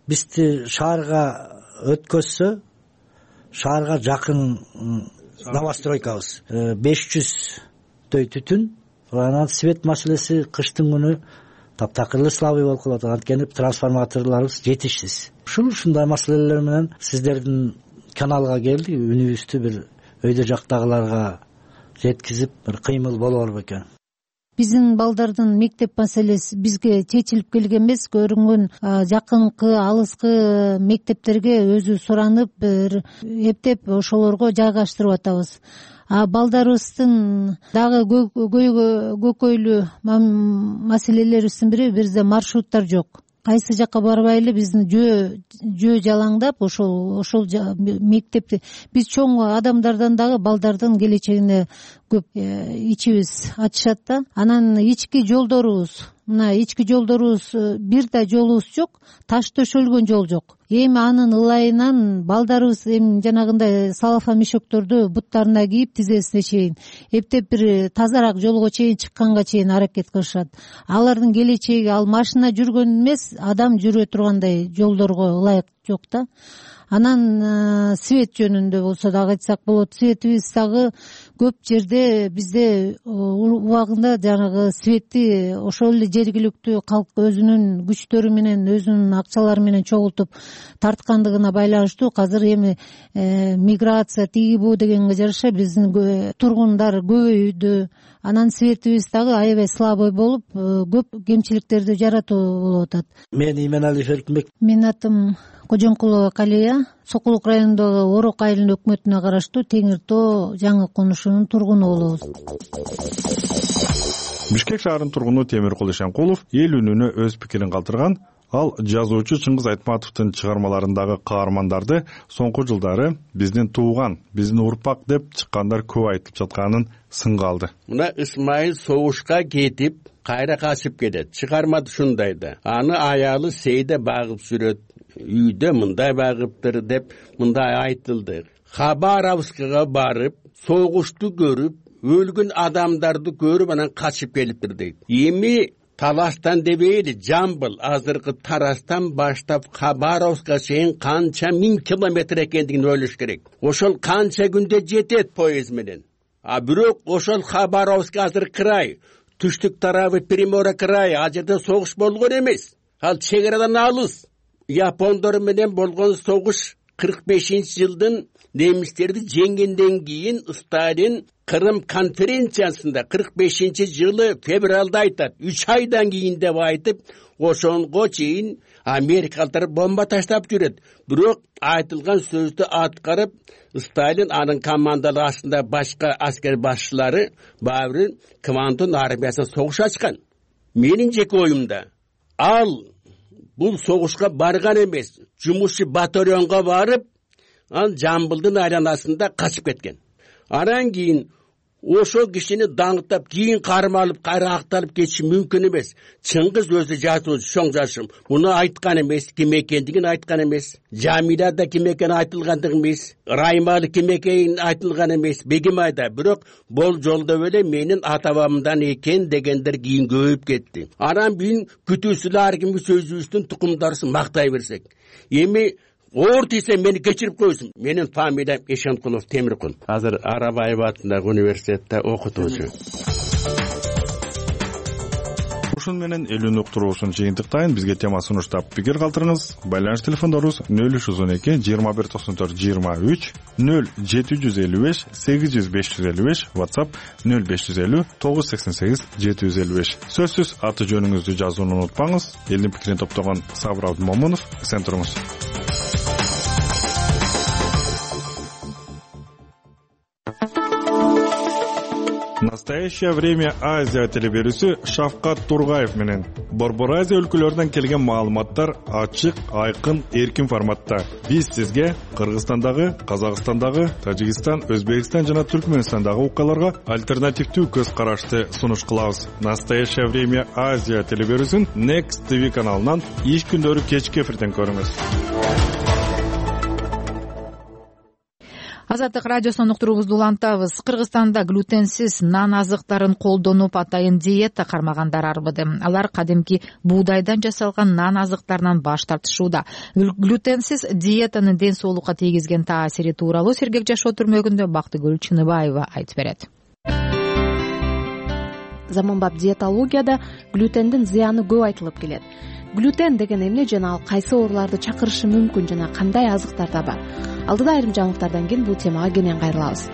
бизди шаарга өткөзсө, шаарга жакын новостройкабыз 500дөй түтүн. Анан свет маселеси кыштын күнү таптакырлы слабый болуп калат. Анткени трансформаторлорубуз жетишсиз. Ушундай маселелер менен сиздердин каналга келди. Үнүбүздү бир өйдө жактагыларга жеткизип бир кыймыл болор бекен. Биздин балдардын мектеп маселеси бизге чечилип келген эмес. Көрүнгөн жакынкы, алыскы мектептерге өзү суранып, бир эптеп ошолорго жайгаштырып атабыз. Балдарыбыздын дагы көкөйлүү маселелерибиздин бири бизде маршруттар жок. Кайсы жакка барбайлы биздин жөө жалаңдап ошол мектепти биз чоң адамдардан дагы балдардын келечегине көп ичибиз ачышат да. Анан ички жолдорубуз, мына ички жолдорубуз бир да жолубуз жок, таш төшөлгөн жол жок. Эми анын ылайынан балдарыбыз эми жанагындай салафа мешокторду буттарына кийип тизесине чейин эптеп бир тазараак жолго чейин чыкканга чейин аракет кылышат. Алардын келечеги ал машина жүргөн эмес, адам жүрө тургандай жолдорго ылайык жок да. Анан свет жөнүндө болсо дагы айтсак болот. Светибиз дагы көп жерде бизде убагында жанагы светти ошол эле жергиликтүү калк өзүнүн күчтөрү менен, өзүнүн акчалары менен чогултуп тарткандыгына байланыштуу казыр эми миграция тиги бу дегенге жараша биздин тургундар көбөйдү. Анан светибиз дагы аябай слабый болуп, көп кемчиликтерди жаратуу болуп атат. Мен Именали Эркинбек. Менин атым Кожомкулова Калия, Сокулук районундагы Орок айылынын өкмөтүнө караштуу Теңир Тоо жаңы конушунун тургуну болобуз. Бишкек шаарынын тургуну Темиркул Ишенкулов эл үнүнө өз пикирин калтырган. Ал жазуучу Чыңгыз Айтматовдун чыгармаларындагы каармандарды соңку жылдары биздин тууган, биздин урпак деп чыккандар көп айтып жатканын сынга алды. Мына Исмайыл согушка кетип, кайра качып кетет. Чыгармада ушундай да. Аны аялы Сейде багып жүрөт. Үйдө мындай багыптыр деп мындай айтылды. Хабаровскага барып, согушту көрүп, өлгөн адамдарды көрүп анан качып келиптир дейт. Эми Таластан дебейли Жамбыл азыркы Тарастан баштап Хабаровска чейин канча 1000 километр экендигин ойлош керек. Ошол канча күндө жетет поезд менен. Бирок ошол Хабаровска азыр край, түштүк тарабы Приморье край, ал жерде согуш болгон эмес. Ал чегарадан алыс. Япондор менен болгон согуш 45-жылдын немистерди жеңгенден кийин Сталин Кырым конференциясында 45-жылы февралда айтат, 3 айдан кийин деп айтып, ошонго чейин америкалыктар бомба таштап жүрөт. Бирок айтылган сөздү аткарып, Сталин анын командалыгы астында башка аскер башчылары баары Квантун армиясына согуш ачкан. Менин жеке оюмда ал бул согушка барган эмес, жумушчу батальонго барып, ал Жамбылдын айланасында качып кеткен. Анан кийин ошол кишини даңктап, кийин кармалып, кайра акталып кетиши мүмкүн эмес. Чыңгыз өзү жазуучу, чоң жашым. Муну айткан эмес, ким экендигин айткан эмес. Жамиля да ким экени айтылгандык эмес. Раймалы ким экени айтылган эмес. Бегимайда. Бирок бул жолдо эле менин ата-бабамдан экен дегендер кийин көбөйүп кетти. Анан бин күтүүсүлөр ар кимге сөзүбүздүн тукумдарысын мактай берсек. Эми оор тийсе мени кечирип коесуң. Менин фамилиям Ишенкулов Темиркул. Азыр Арабаев атындагы университетте окутуучу. Ушун менен элүүнү уктуруусун жыйынтыктайын. Бизге тема сунуштап пикир калтырыңыз. Байланыш телефондорубуз 0312 21 94 23, 0755 800 555, WhatsApp 0550 988 755. Сөзсүз аты жөнүңүздү жазууну унутпаңыз. Элдин пикирин топтогон Сабыр Абдымомунов, сен туруңуз. Настоящее время Азия телеберүүсү Шавкат Тургаев менен Борбор Азия өлкөлөрүнөн келген маалыматтар ачык, айкын, эркин форматта. Биз сизге Кыргызстандагы, Казакстандагы, Тажикстан, Өзбекстан жана Түркмөнстандагы окуяларга альтернативдүү көз карашты сунуш кылабыз. Настоящее время Азия телеберүүсүн Next TV каналынан иш күндөрү кечки эфирден көрүңүз. Азаттык радиосунун уктуруубузду улантабыз. Кыргызстанда глютенсиз нан азыктарын колдонуп атайын диета кармагандар арбыды. Алар кадимки буудайдан жасалган нан азыктарынан баш тартышууда. Глютенсиз диетанын ден соолукка тийгизген таасири тууралуу сергек жашоо түрмөгүндө Бактыгүл Чыныбаева айтып берет. Заманбап диетологияда глютендин зыяны көп айтылып келет. Глютен деген эмне жана ал кайсы ооруларды чакырышы мүмкүн жана кандай азыктарда бар? Алдыда айрым жаңылыктардан кийин бул темага кенен кайрылабыз.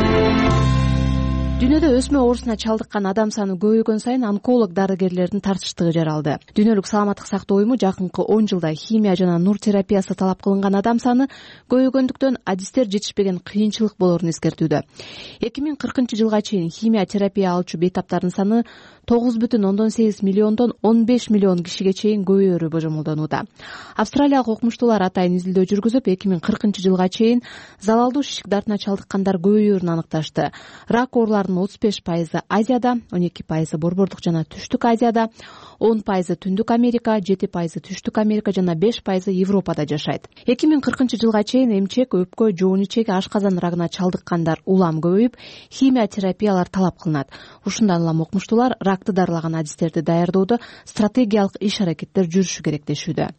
Дүйнөдө өсмө оорусуна чалдыккан адам саны көбөйгөн сайын онколог дарыгерлердин тартыштыгы жаралды. Дүйнөлүк саламаттык сактоо уюму жакынкы 10 жылда химия жана нур терапиясы талап кылынган адам саны көбөйгөндүктөн адистер жетишпеген кыйынчылык болорун эскертүүдө. 2040-жылга чейин химия терапия алуучу бейтаптардын саны 9,8 миллиондон 15 миллион кишиге чейин көбөйөрү божомолдонууда. Австралиялык окумуштуулар атайын изилдөө жүргүзүп, 2040-жылга чейин залалдуу шишик дартына чалдыккандар көбөйөрүн аныкташты. Рак ооруларынын 35% Азияда, 12% Борбордук жана Түштүк Азияда, 10% Түндүк Америка, 7% Түштүк Америка жана 5% Европада жашайт. 2040-жылга чейин эмчек, өпкө, жоон ичеги, ашказан рагына чалдыккандар улам көбөйүп, химия терапиялар талап кылынат. Ушундан улам окумуштуулар ракты дарылаган адистерди даярдоодо стратегиялык иш-аракеттер жүрүшү керек дешүүдө.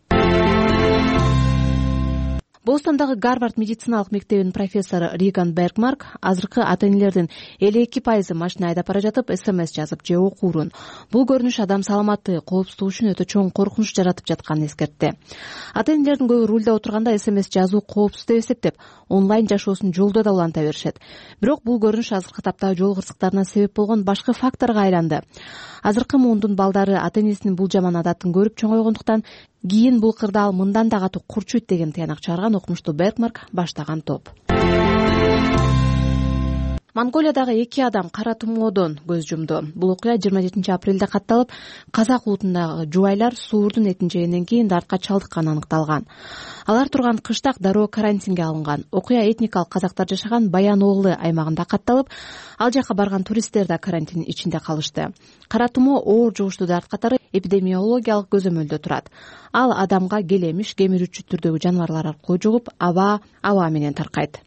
Бостондагы Гарвард медициналык мектебинин профессору Риган Бергмарк азыркы ата-энелердин 52% машина айдап бара жатып СМС жазып же окуурун. Бул көрүнүш адам саламаттыгы, коопсуздугу үчүн өтө чоң коркунуч жаратып жатканын эскертти. Ата-энелердин көбү рулда отурганда СМС жазуу коопсуз деп эсептеп, онлайн жашоосун жолдо да уланта беришет. Бирок бул көрүнүш азыркы таптагы жол кырсыктарына себеп болгон башка факторго айланды. Азыркы муундун балдары ата-энесинин бул жаман адатын көрүп чоңойгондуктан кийин бул кырда ал мындан да катуу курчуйт деген тыянак чыгарган окумуштуу Бергмарк баштаган топ. Монголиядагы 2 адам кара тумоодон көз жумду. Бул окуя 27 апрелде катталып, Казак улутундагы жубайлар сууурдун этин жегенден кийин дартка чалдыкканы аныкталган. Алар турган кыштак дароо карантинге алынган. Окуя этникалык казактар жашаган Баян Оглы аймагында катталып, ал жака барган туристтер да карантин ичинде калышты. Кара тумоо оор жугуштуу дарт катары эпидемиологиялык көзөмөлдө турат. Ал адамга келемиш, кемирүүчү түрдөгү жаныбарлар аркылуу жугуп, аба менен таркайт.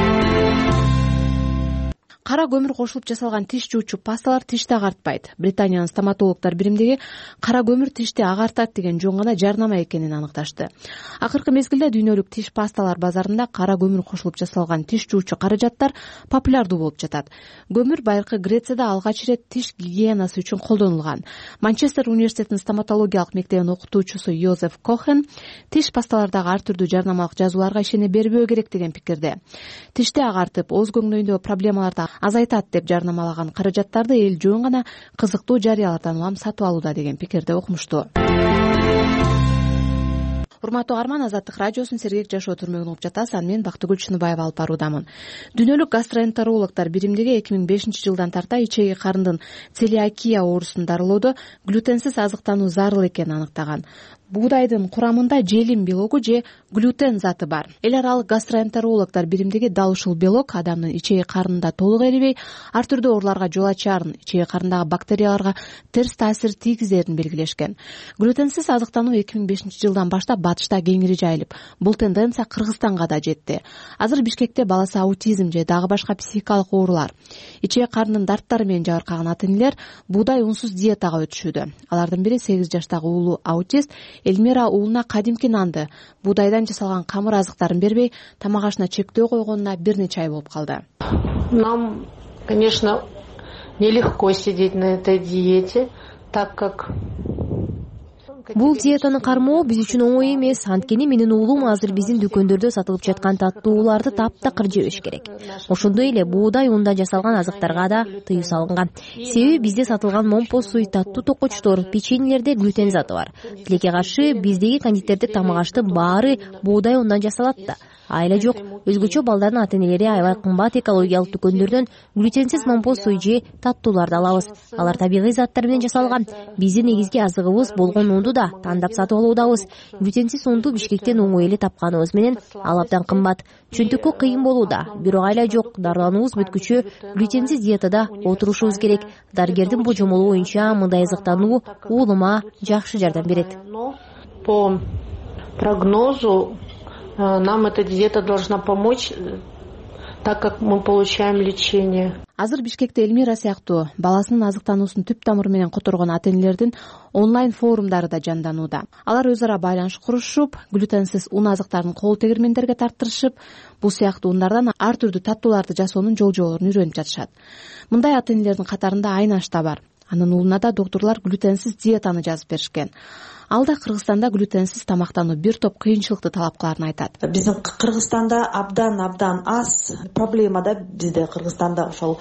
Кара көмүр кошулуп жасалган тиш жуучу пасталар тишти агартпайт. Британиянын стоматологдор биримдиги кара көмүр тишти агартат деген жөн гана жарнама экенин аныкташты. Акыркы мезгилде дүйнөлүк тиш пасталар базарында кара көмүр кошулуп жасалган тиш жуучу каражаттар популярдуу болуп жатат. Көмүр байыркы Грецияда алгач ирет тиш гигиенасы үчүн колдонулган. Манчестер университетинин стоматологиялык мектебинин окутуучусу Йозеф Кохен тиш пасталардагы ар түрдүү жарнамалык жазууларга ишене бербөө керек деген пикирде. Тишти агартып, ооз көңнөйүндөгү проблемаларды азайтат деп жарнамалаган каражаттарды эл жөн гана кызыктуу жарыялардан улам сатып алууда деген пикирде окумуштуу. Урматтуу арман, Азаттык радиосунун сергек жашоо түрмөгүн угуп жатасыз. Аны мен Бактыгүл Чыныбаева алып баруудамын. Дүйнөлүк гастроэнтерологдор биримдиги 2005-жылдан тарта ичеги карындын целиакия оорусун дарылоодо глютенсиз азыктануу зарыл экенин аныктаган. Буудайдын курамында желим белогу же глютен заты бар. Эл аралык гастроэнтерологдор биримдиги дал ушул белок адамдын ичеги карынында толук эрибей, ар түрдүү ооруларга жол ачаарын, ичеги карындагы бактерияларга терс таасир тийгизерин белгилешкен. Глютенсиз азыктануу 2005-жылдан баштап батышта кеңири жайылып, бул тенденция Кыргызстанга да жетти. Азыр Бишкекте баласы аутизм же дагы башка психикалык оорулар, ичеги карындын дарттары менен жабыркаган ата-энелер буудай унсуз диетага өтүшүүдө. Алардын бири 8 жаштагы уулу аутист Эльмира уулуна кадимки нанды, буудайдан жасалган камыр азыктарын бербей, тамак ашына чектөө койгонуна бир нече ай болуп калды. Нам, конечно, нелегко сидеть на этой диете, так как Бул диетаны кармоо биз үчүн оңой эмес. Анткени менин уулум азыр биздин дүкөндөрдө сатылып жаткан таттууларды таптакыр жебеш керек. Ошондой эле буудай ундан жасалган азыктарга да тыюу салынган. Себеби бизде сатылган момпо суй, таттуу токочтор, печеньелерде глютен заты бар. Тилекке каршы биздеги кондитердик тамак аштын баары буудай ундан жасалат да. Айла жок, өзгөчө балдардын ата-энелери аябай кымбат экологиялык дүкөндөрдөн глютенсиз момпо суй же таттууларды алабыз. Алар табигый заттар менен жасалган. Биздин негизги азыгыбыз болгон унду да тандап сатып алуудабыз. Глютенсиз унду Бишкектен оңой эле тапканыбыз менен ал абдан кымбат. Чөнтөккө кыйын болууда. Бирок айла жок, дарылануубуз бүткүчө глютенсиз диетада отурушубуз керек. Дарыгердин божомолу боюнча мындай азыктануу уулума жакшы жардам берет. По прогнозу нам эта диета должна помочь так как мы получаем лечение. Азыр Бишкекте Элмира сыяктуу баласынын азыктануусун түп тамыры менен которгон ата энелердин онлайн форумдары да жанданууда. Алар өз ара байланыш курушуп, глютенсиз ун азыктарын кол тегирмендерге тарттырышып, бул сыяктуу ундардан ар түрдүү таттууларды жасоонун жол жоболорун үйрөнүп жатышат. Мындай ата энелердин катарында Айнаш да бар. Анын уулуна да доктурлар глютенсиз диетаны жазып беришкен. Ал да Кыргызстанда глютенсиз тамактануу бир топ кыйынчылыкты талап кыларын айтат. Биздин Кыргызстанда абдан аз проблема да, бизде Кыргызстанда ошол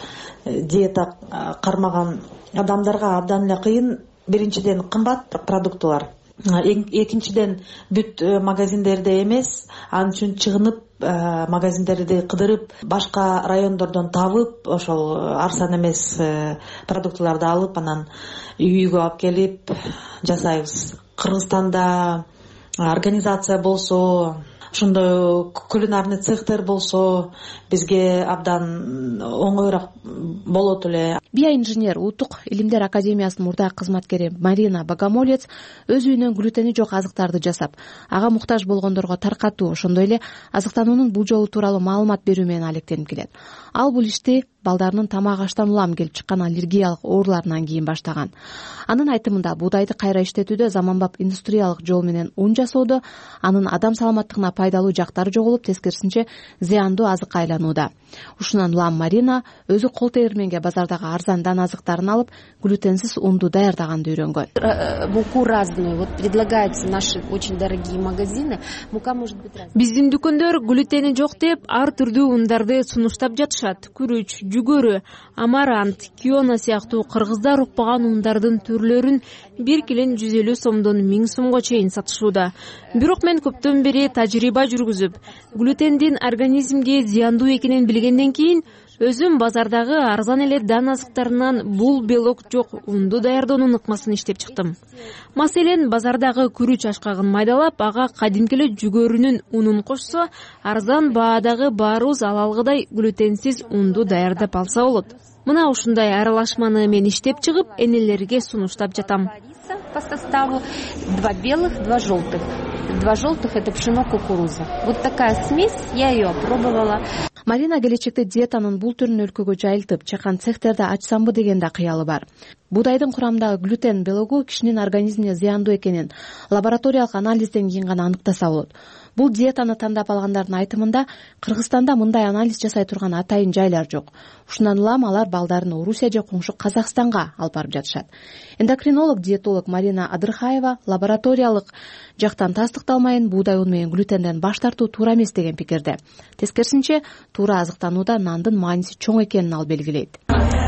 диета кармаган адамдарга абдан эле кыйын. Биринчиден кымбат продуктылар, экинчиден бүт магазиндерде эмес, анын үчүн чыгынып магазиндерди кыдырып, башка райондордон табып, ошол арзан эмес продуктыларды алып, анан үйгө алып келип жасайбыз. Кыргызстанда организация болсо, ошондой кулинарный цехтер болсо, бизге абдан оңоюраак болот эле. Биоинженер Улуттук илимдер академиясынын мурдагы кызматкери Марина Богомолец өз үйүнөн глютени жок азыктарды жасап, ага муктаж болгондорго таркатуу, ошондой эле азыктануунун бул жолу тууралуу маалымат берүү менен алектенип келет. Ал бул ишти балдарынын тамак аштан улам келип чыккан аллергиялык ооруларынан кийин баштаган. Анын айтымында буудайды кайра иштетүүдө заманбап индустриялык жол менен ун жасоодо анын адам саламаттыгына пайдалуу жактары жоголуп, тескерисинче зыяндуу азыкка айланууда. Ушунан улам Марина өзү кол тегирменге базардагы арзандан азыктарын алып, глютенсиз унду даярдаганды үйрөнгөн. Муку разную, вот предлагаются наши очень дорогие магазины. Мука может быть разная. Биздин дүкөндөр глютени жок деп ар түрдүү ундарды сунуштап жатышат. Күрүч, жүгөрү, амарант, киона сыяктуу кыргыздар укпаган ундардын түрлөрүн 1 килен 150 сомдон 1000 сомго чейин сатышууда. Бирок мен көптөн бери тажрыйба жүргүзүп, глютендин организмге зыяндуу экенин билгенден кийин өзүм базардагы арзан эле дан азыктарынан бул белок жок унду даярдоонун ыкмасын иштеп чыктым. Маселен, базардагы күрүч ашкагын майдалап, ага кадимки эле жүгөрүнүн унун кошсо, арзан баадагы баарыбыз алалгыдай глютенсиз унду даярдап алса болот. Мына ушундай аралашманы мен иштеп чыгып, энелерге сунуштап жатам. По составу 2 белых, 2 желтых. 2 желтых — это пшено, кукуруза. Вот такая смесь, я ее опробовала. Марина келечекте диетанын бул түрүн өлкөгө жайылтып, чакан цехтерди ачсамбы деген да кыялы бар. Будайдын курамындагы глютен белогу кишинин организмине зыяндуу экенин лабораториялык анализден кийин гана аныктаса болот. Бул диетаны тандап алгандардын айтымында Кыргызстанда мындай анализ жасай турган атайын жайлар жок. Ушундан улам алар балдарын Орусия же коңшу Казакстанга алып барып жатышат. Эндокринолог, диетолог Марина Адырхаева лабораториялык жактан тастыкталмайын буудай уну менен глютенден баш тартуу туура эмес деген пикирде. Тескерисинче, туура азыктанууда нандын мааниси чоң экенин ал белгилейт.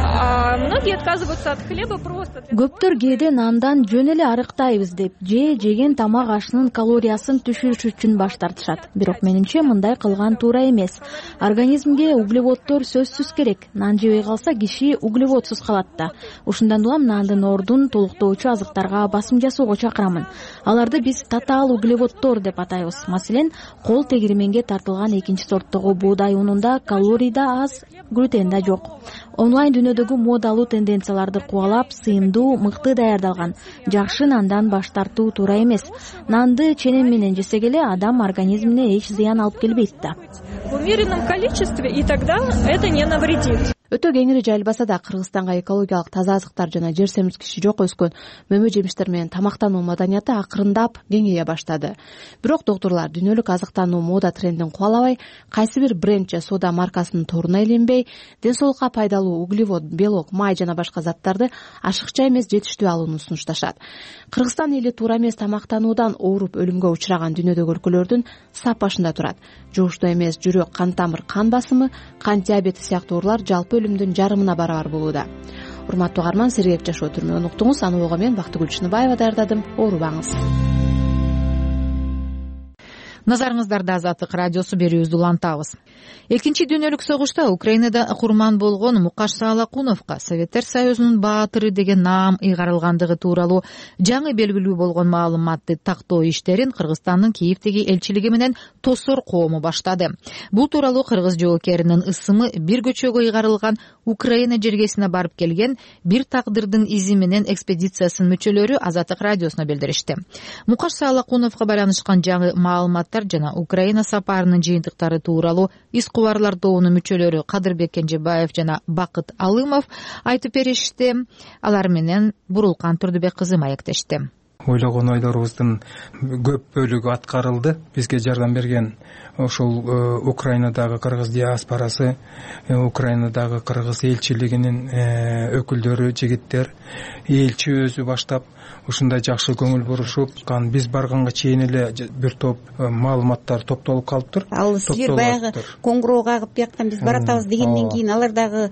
Многие отказываются от хлеба просто. Көптөр кээде нандан жөн эле арыктайбыз деп жеген тамак ашынын калориясын түшүрүш үчүн баш тартышат. Бирок менимче мындай кылган туура эмес. Организмге углеводдор сөзсүз керек. Нан жебей калса киши углеводсуз калат да. Ушундан улам нандын ордун толуктоочу азыктарга басым жасоого чакырамын. Аларды биз татаал углеводдор деп атайбыз. Маселен, кол тегирменге тартылган экинчи сорттогу буудай унунда калорий да аз, глютен да жок. Онлайн дүйнөдөгү модалуу тенденцияларды кубалап, сыйымдуу, мыкты даярдалган жакшы нандан баш тартуу туура эмес. Нанды ченем менен жесек эле адам организмине эч зыян алып келбейт да. В умеренном количестве, и тогда это не навредит. Өтө кеңири жайылбаса да Кыргызстанга экологиялык таза азыктар жана жер семирткичи жок өскөн мөмө жемиштер менен тамактануу маданияты акырындап кеңейе баштады. Бирок доктурлар дүйнөлүк азыктануу мода трендин кубалабай, кайсы бир бренд же соода маркасынын торуна иленбей, ден соолукка пайдалуу углевод, белок, май жана башка заттарды ашыкча эмес жетиштүү алууну сунушташат. Кыргызстан эли туура эмес тамактануудан ооруп өлүмгө учураган дүйнөдөгү өлкөлөрдүн сап башында турат. Жугуштуу эмес жүрөк, кан тамыр, кан басымы, кант диабети сыяктуу оорулар жалпы өлүмдүн жарымына барабар болууда. Урматтуу угарман, сергек жашоо түрмөгүн уктуңуз. Аны ого мен Бактыгүл Чыныбаева даярдадым. Оорубаңыз. Назарыңыздарда Азаттык радиосу берүүбүздү улантабыз. Экинчи дүйнөлүк согушта Украинада курман болгон Мукаш Саалакуновго Советтер Союзунун баатыры деген наам ыйгарылгандыгы тууралуу жаңы белгилүү болгон маалыматты тактоо иштерин Кыргызстандын Киевдеги элчилиги менен Тосор коому баштады. Бул тууралуу кыргыз жоокеринин ысымы бир көчөгө ыйгарылган Украина жергесине барып келген бир тагдырдын изи менен экспедициясынын мүчөлөрү Азаттык радиосуна билдиришти. Мукаш Саалакуновго байланышкан жаңы маалымат жаңылыктар жана Украина сапарынын жыйынтыктары тууралуу Из кубарлар тобунун мүчөлөрү Кадырбек Кенжебаев жана Бакыт Алымов айтып беришти. Алар менен Бурулкан Турдубек кызы маектешти. Ойлогон ойлорубуздун көп бөлүгү аткарылды. Бизге жардам берген ошол Украинадагы кыргыз диаспорасы, Украинадагы кыргыз элчилигинин өкүлдөрү, жигиттер, элчи өзү баштап ушундай жакшы көңүл бурушуп, биз барганга чейин эле бир топ маалыматтар топтолуп калыптыр. Ал силер баягы коңгуроо кагып бияктан биз баратабыз дегенден кийин алар дагы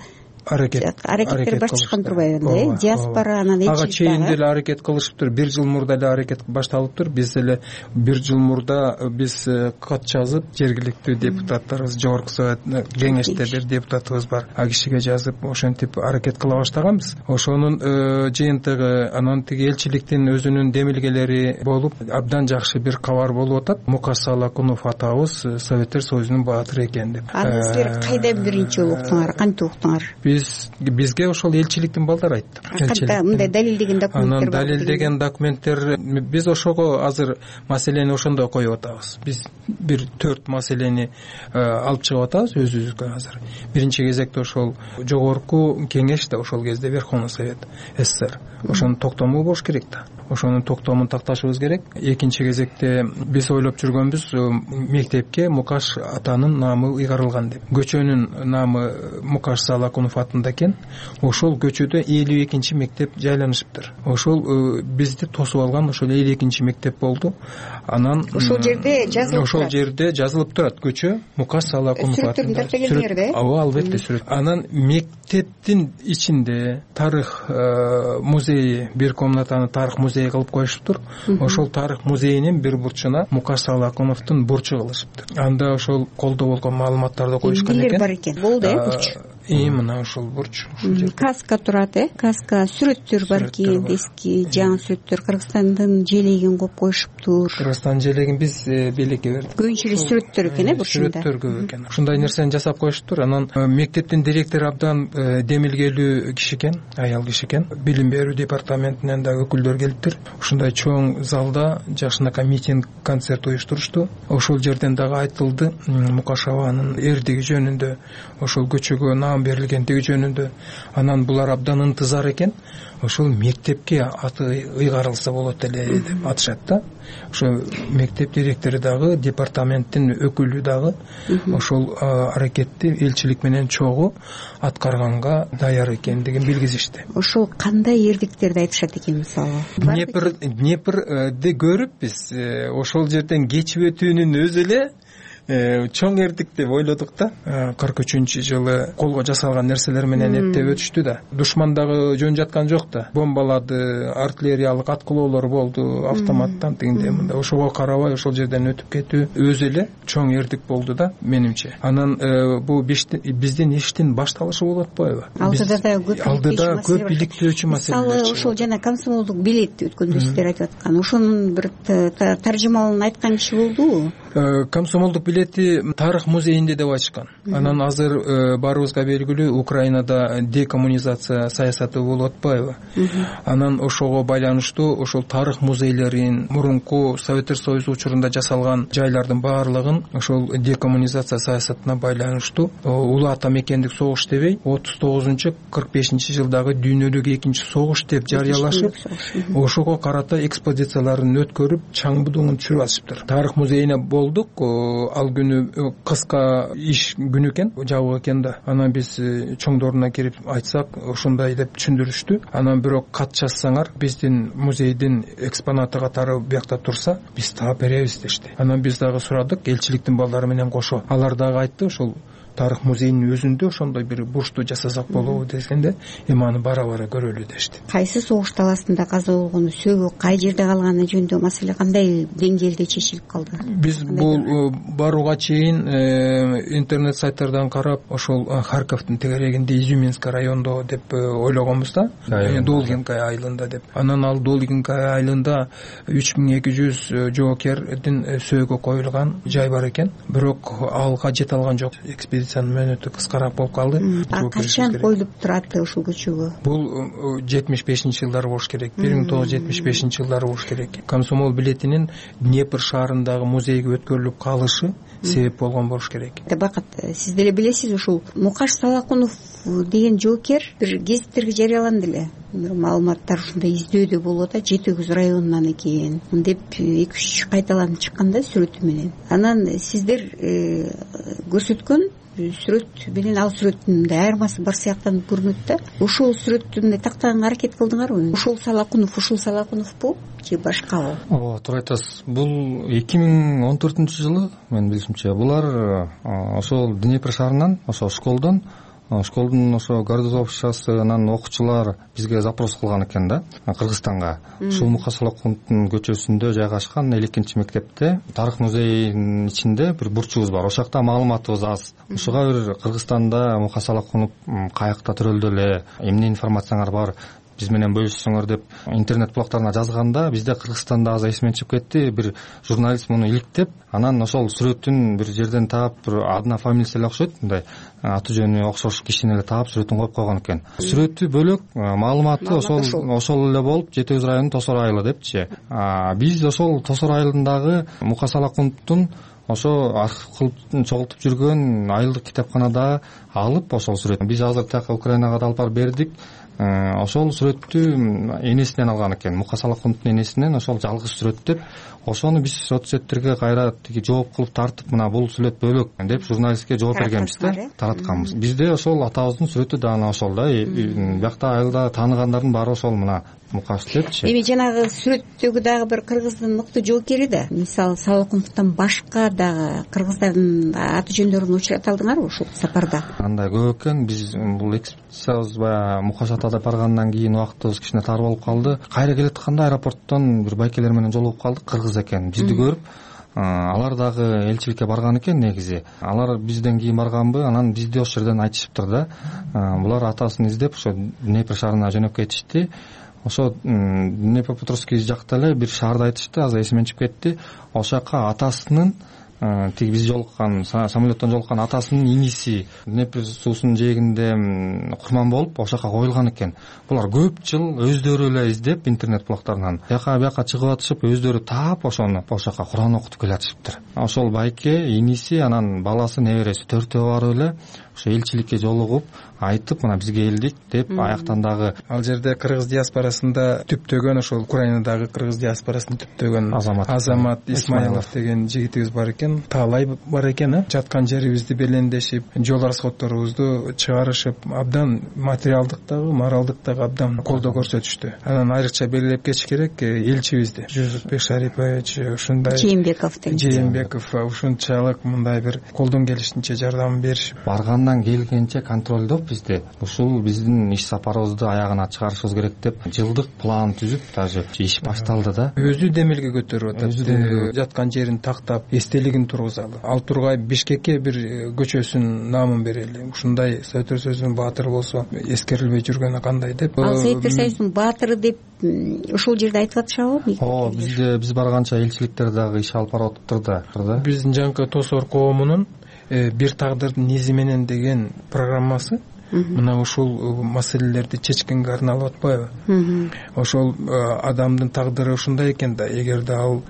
аракеттер башташкан турбайбы, диаспора анан элчилик. Ага чейин деле аракет кылышыптыр. 1 жыл мурда эле аракет башталыптыр. Биз эле 1 жыл мурда биз кат жазып, жергиликтүү депутаттарыбыз, жогорку совет кеңеште бир депутатыбыз бар. А кишиге жазып, ошентип аракет кыла баштаганбыз. Ошонун жыйынтыгы анан тиги элчиликтин өзүнүн демилгелери болуп, абдан жакшы бир кабар болуп атат. Мукаш Салакунов атабыз Советтер Союзунун баатыры экен деп. Аны силер кайда биринчи уктуңар, кантип уктуңар? Бизге ошол элчиликтин балдары айтты. Кантип мындай далилдеген документтер бар? Далилдеген документтер биз ошого азыр маселени ошондой коюп атабыз. Биз бир 4 маселени алып чыгып атабыз өзүбүзгө азыр. Биринчи кезекте ошол жогорку кеңеш да ошол кезде Верховный Совет СССР. Ошонун токтому болуш керек да. Ошонун токтомун такташыбыз керек. Экинчи кезекте биз ойлоп жүргөнбүз мектепке Мукаш атанын наамы ыйгарылган деп. Көчөнүн наамы Мукаш Салакунов атында экен. Ошол көчөдө 52-чи мектеп жайланышыптыр. Ошол бизди тосуп алган ошол 52-чи мектеп болду. Анан ошол жерде жазылып ошол жерде жазылып турат көчө Мукаш Салакунов атында. Ооба, албетте сүрөт. Анан мектептин ичинде тарых музейи, бир комнатаны тарых музей кылып коюшуптур. Ошол тарых музейинин бир бурчуна Мукаш Салакуновдун бурчу кылышыптыр. Анда ошол колдо болгон маалыматтарды коюшкан экен. Бар экен. Болду бурч. Мына ошол бурч. Каска турат, каска сүрөттөр бар экен, эски жаңы сүрөттөр. Кыргызстандын желегин коюп коюшуптур. Кыргызстандын желегин биз белекке бердик. Көбүнчө сүрөттөр экен, бурчунда. Сүрөттөр көп экен. Ушундай нерсени жасап коюшуптур. Анан мектептин директору абдан демилгелүү киши экен, аял киши экен. Билим берүү департаментинен да өкүлдөр келиптир. Ушундай чоң залда жакшынакай митинг, концерт уюштурушту. Ошол жерден дагы айтылды Мукаш абанын эрдиги жөнүндө, ошол көчөгө наам берилгендиги жөнүндө. Анан булар абдан ынтызар экен. Ошол мектепке аты ыйгарылса болот эле деп атышат да. Ошо мектеп директору дагы, департаменттин өкүлү дагы ошол аракетти элчилик менен чогуу аткарганга даяр экендигин билгизишти. Ошол кандай эрдиктерди айтышат экен мисалы? Днепрди көрүп биз ошол жерден кечип өтүүнүн өзү эле чоң эрдик деп ойлодук да. 43-жылы колго жасалган нерселер менен эптеп өтүштү да. Душман дагы жөн жаткан жок да. Бомбалады, артиллериялык аткылоолор болду, автоматтан тигинде мындай. Ошого карабай ошол жерден өтүп кетүү өзү эле чоң эрдик болду да менимче. Анан бул биздин иштин башталышы болуп атпайбы? Алдыда көп иликтөөчү маселелер. Мисалы ошол жана комсомолдук билет өткөндө сиздер айтып аткан, ошонун бир таржымалын айткан киши болдубу? Комсомолдук билети тарых музейинде деп айтышкан. Анан азыр баарыбызга белгилүү Украинада декоммунизация саясаты болуп атпайбы? Анан ошого байланыштуу ошол тарых музейлерин, мурунку Советтер Союзу учурунда жасалган жайлардын баардыгын ошол декоммунизация саясатына байланыштуу улуу ата мекендик согуш дебей 39-45 жылдагы дүйнөлүк экинчи согуш деп жарыялашып, ошого карата экспозицияларын өткөрүп, чаң будуңун түшүрүп атышыптыр. Тарых музейине болдук. Ал күнү кыска иш күнү экен, жабык экен да. Анан биз чоңдоруна кирип айтсак, ошондой деп түшүндүрүштү. Анан бирок кат жазсаңар, биздин музейдин экспонаты катары биякта турса, биз таап беребиз дешти. Анан биз дагы сурадык, элчиликтин балдары менен кошо. Алар дагы айтты, ошол тарых музейинин өзүндө ошондой бир бурчту жасасак болобу дегенде, аны бара-бара көрөлү дешти. Кайсы согуш таласында каза болгону, сөөгү кай жерде калганы жөнүндө маселе кандай деңгээлде чечилип калды? Биз бул барууга чейин интернет сайттардан карап, ошол Харьковдун тегерегинде Изюминский райондо деп ойлогонбуз да, Долгинка айылында деп. Анан ал Долгинка айылында 3200 жоокердин сөөгү коюлган жай бар экен, бирок алга жете алган жок. экспедициянын мөөнөтү кыскараак болуп калды. Качан коюлуп турат ушул көчөгө? Бул 75 жылдары болуш керек. 1975 жылдары болуш керек. Комсомол билетинин Днепр шаарындагы музейге өткөрүлүп калышы себеп болгон болуш керек. Бакыт, сиз деле билесиз, ушул Мукаш Салакунов деген жоокер бир гезиттерге жарыяланды эле. Маалыматтар ушундай издөөдө болуп атат, Жети Көз районунан экен деп 2-3 кайталанып чыкканда сүрөтү менен. Анан сиздер көрсөткөн сүрөт менен ал сүрөттүн мындай айырмасы бар сыяктанып көрүнөт да. Ушул сүрөттү мындай тактаганга аракет кылдыңарбы? Ушул Салакуновбу же башкабы? Ооба, туура айтасыз. Бул 2014-жылы менин билишимче булар ошол Днепр шаарынан, ошо школдун ошо городовщикасынан окуучулар бизге запрос кылган экен да, Кыргызстанга. Ушул Мукаш Салакуновдун көчөсүндө жайгашкан 2-мектепте тарых музейинин ичинде бир бурчубуз бар. Ошол жакта маалыматыбыз аз. Ушуга бир Кыргызстанда Мукаш Салакунов каякта төрөлдү эле, эмне информацияңар бар, биз менен бөлүшсөңөр деп интернет блогторуна жазганда, бизде Кыргызстанда аз эсимен чыгып кетти. Бир журналист муну иликтеп, анан ошол сүрөтүн бир жерден таап, бир адына фамилиясы эле окшойт, мындай аты жөнү окшош кишини эле таап сүрөтүн коюп койгон экен. Сүрөтү бөлөк, маалыматы ошол эле болуп, Жети Көз районунун Тосор айылы депчи. Биз ошол Тосор айылындагы Мукаш Салакуновдун ошо архив кылып чогултуп жүргөн айылдык китепканада алып ошол сүрөт. Биз азыр тияка Украинага да алып барып бердик. Ошол сүрөттү энесинен алган экен. Мукаш Салакуновдун энесинен ошол жалгыз сүрөт деп, ошону биз соцсеттерге кайра жооп кылып тартып, мына бул сүрөт бөлөк деп журналистке жооп бергенбиз да, таратканбыз. Бизде ошол атабыздын сүрөтү да ана ошол да. Биякта айылда тааныгандардын баары ошол мына Мукаш депчи. Эми жанагы сүрөттөгү дагы бир кыргыздын мыкты жоокери да. Мисалы Салакуновдон башка дагы кыргыздардын аты жөндөрүн учурата алдыңарбы ушул сапарда? Андай көп экен. Биз бул экспедициябыз баягы Мукаш атада баргандан кийин убактыбыз кичине тар болуп калды. Кайра келатканда аэропорттон бир байкелер менен жолугуп калдык. Кыргыз экен. Бизди көрүп, алар дагы элчиликке барган экен негизи. Алар бизден кийин барганбы, анан бизди ошол жерден айтышыптыр да. Булар атасын издеп ошо Днепр шаарына жөнөп кетишти. Ошо Днепропетровский жакта эле бир шаарды айтышты, азыр эсимен чыгып кетти. Ошол жака атасынын тиги биз жолуккан самолеттон жолуккан атасынын иниси Днепр суусунун жээгинде курман болуп ошол жака коюлган экен. Булар көп жыл өздөрү эле издеп интернет блогторунан бияка чыгып атышып, өздөрү таап ошону ошол жака Куран окутуп келатышыптыр. Ошол байке иниси анан баласы небереси 4-өө барып эле ошо элчиликке жолугуп айтып, мына бизге келдик деп, аяктан дагы ал жерде кыргыз диаспорасында түптөгөн, ошол Украинадагы кыргыз диаспорасында түптөгөн Азамат Исмаилов деген жигитибиз бар экен. Таалай бар экен, жаткан жерибизди белендешип, жол расходторубузду чыгарышып, абдан материалдык дагы, моралдык дагы абдан колдоо көрсөтүштү. Анан айрыкча белгилеп кетиш керек элчибизди, Жусупбек Шарипович, ушундай Жээнбеков ушунчалык мындай бир колдон келишинче жардам беришип, баргандан келгенче контролдоп бизди ушул биздин иш сапарыбызды аягына чыгарышыбыз керек деп жылдык план түзүп, даже иш башталды да. Өзү демилге көтөрүп атат, жаткан жерин тактап, эстелигин тургузалы. Ал тургай Бишкекке бир көчөсүнүн намын берели. Ушундай Совет Союзунун баатыры болсо эскерилбей жүргөнү кандай деп. Ал Совет Союзунун баатыры деп ушул жерде айтып атышабы? Ооба, биз барганча элчиликтер дагы иш алып барып атыптыр да. Биздин жанкы Тосор коомунун бир тагдырдын изи менен деген программасы мына ушул маселелерди чечкенге арналып атпайбы? Ошол адамдын тагдыры ушундай экен да, эгерде ал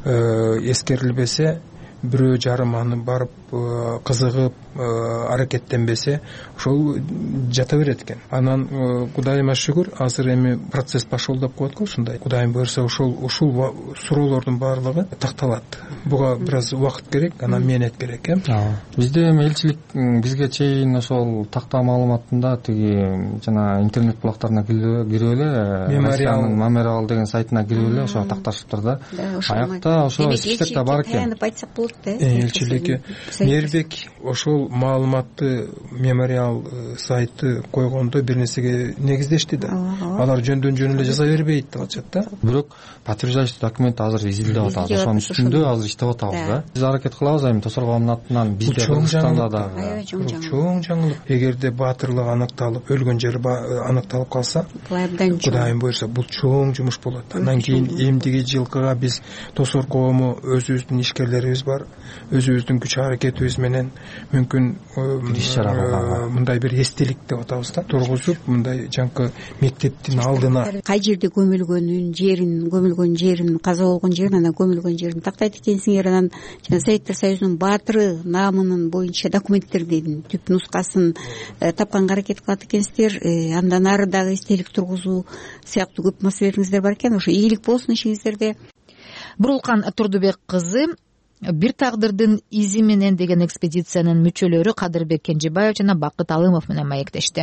эскерилбесе, бирөө жарым аны барып кызыгып аракеттенбесе, ошол жата берет экен. Анан Кудайыма шүгүр, азыр эми процесс пошел деп коет го, ушундай. Кудайым буйрса ушул суроолордун баардыгы такталат. Буга бир аз убакыт керек, анан меэнет керек, Бизде эми элчилик бизге чейин ошол такта маалыматында тиги жана интернет блогторуна кирип эле, мемориал деген сайтына кирип эле ошо такташыптыр да. Аякта ошо списокто бар экен. Элчиликке Мээрбек ошол маалыматты мемориал сайты койгондо бир нерсеге негиздешти да. Алар жөндөн жөн эле жаза бербейт деп атышат да. Бирок подтверждающий документ азыр изилдеп атабыз. Ошонун үстүндө азыр иштеп атабыз да. Биз аракет кылабыз, эми Тосор коомунун атынан бизде Кыргызстанда дагы чоң жаңылык. Эгерде баатырлык аныкталып, өлгөн жери аныкталып калса, Кудайым буйрса бул чоң жумуш болот. Андан кийин эмдиги жылкыга биз Тосор коому өзүбүздүн ишкерлерибиз бар, өзүбүздүн күч аракет аракетибиз менен мүмкүн иш чара кылганга мындай бир эстелик деп атабыз да тургузуп мындай жаңкы мектептин алдына кай жерде көмүлгөнүн жерин каза болгон жерин анан көмүлгөн жерин тактайт экенсиңер. Анан жана Советтер Союзунун баатыры наамынын боюнча документтердин түп нускасын тапканга аракет кылат экенсиздер. Андан ары дагы эстелик тургузуу сыяктуу көп маселелериңиздер бар экен. Ошо ийгилик болсун ишиңиздерде. Бурулкан Турдубек кызы бир тагдырдын изи менен деген экспедициянын мүчөлөрү Кадырбек Кенжебаев жана Бакыт Алымов менен маектешти.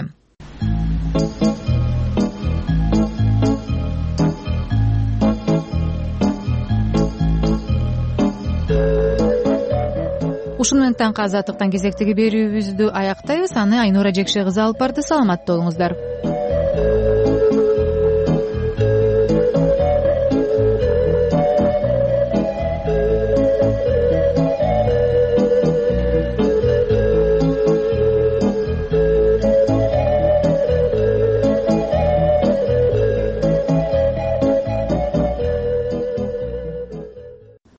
Ушуну менен таңкы азаттыктан кезектеги берүүбүздү аяктайбыз. Аны Айнура Жекше кызы алып барды. Саламатта болуңуздар.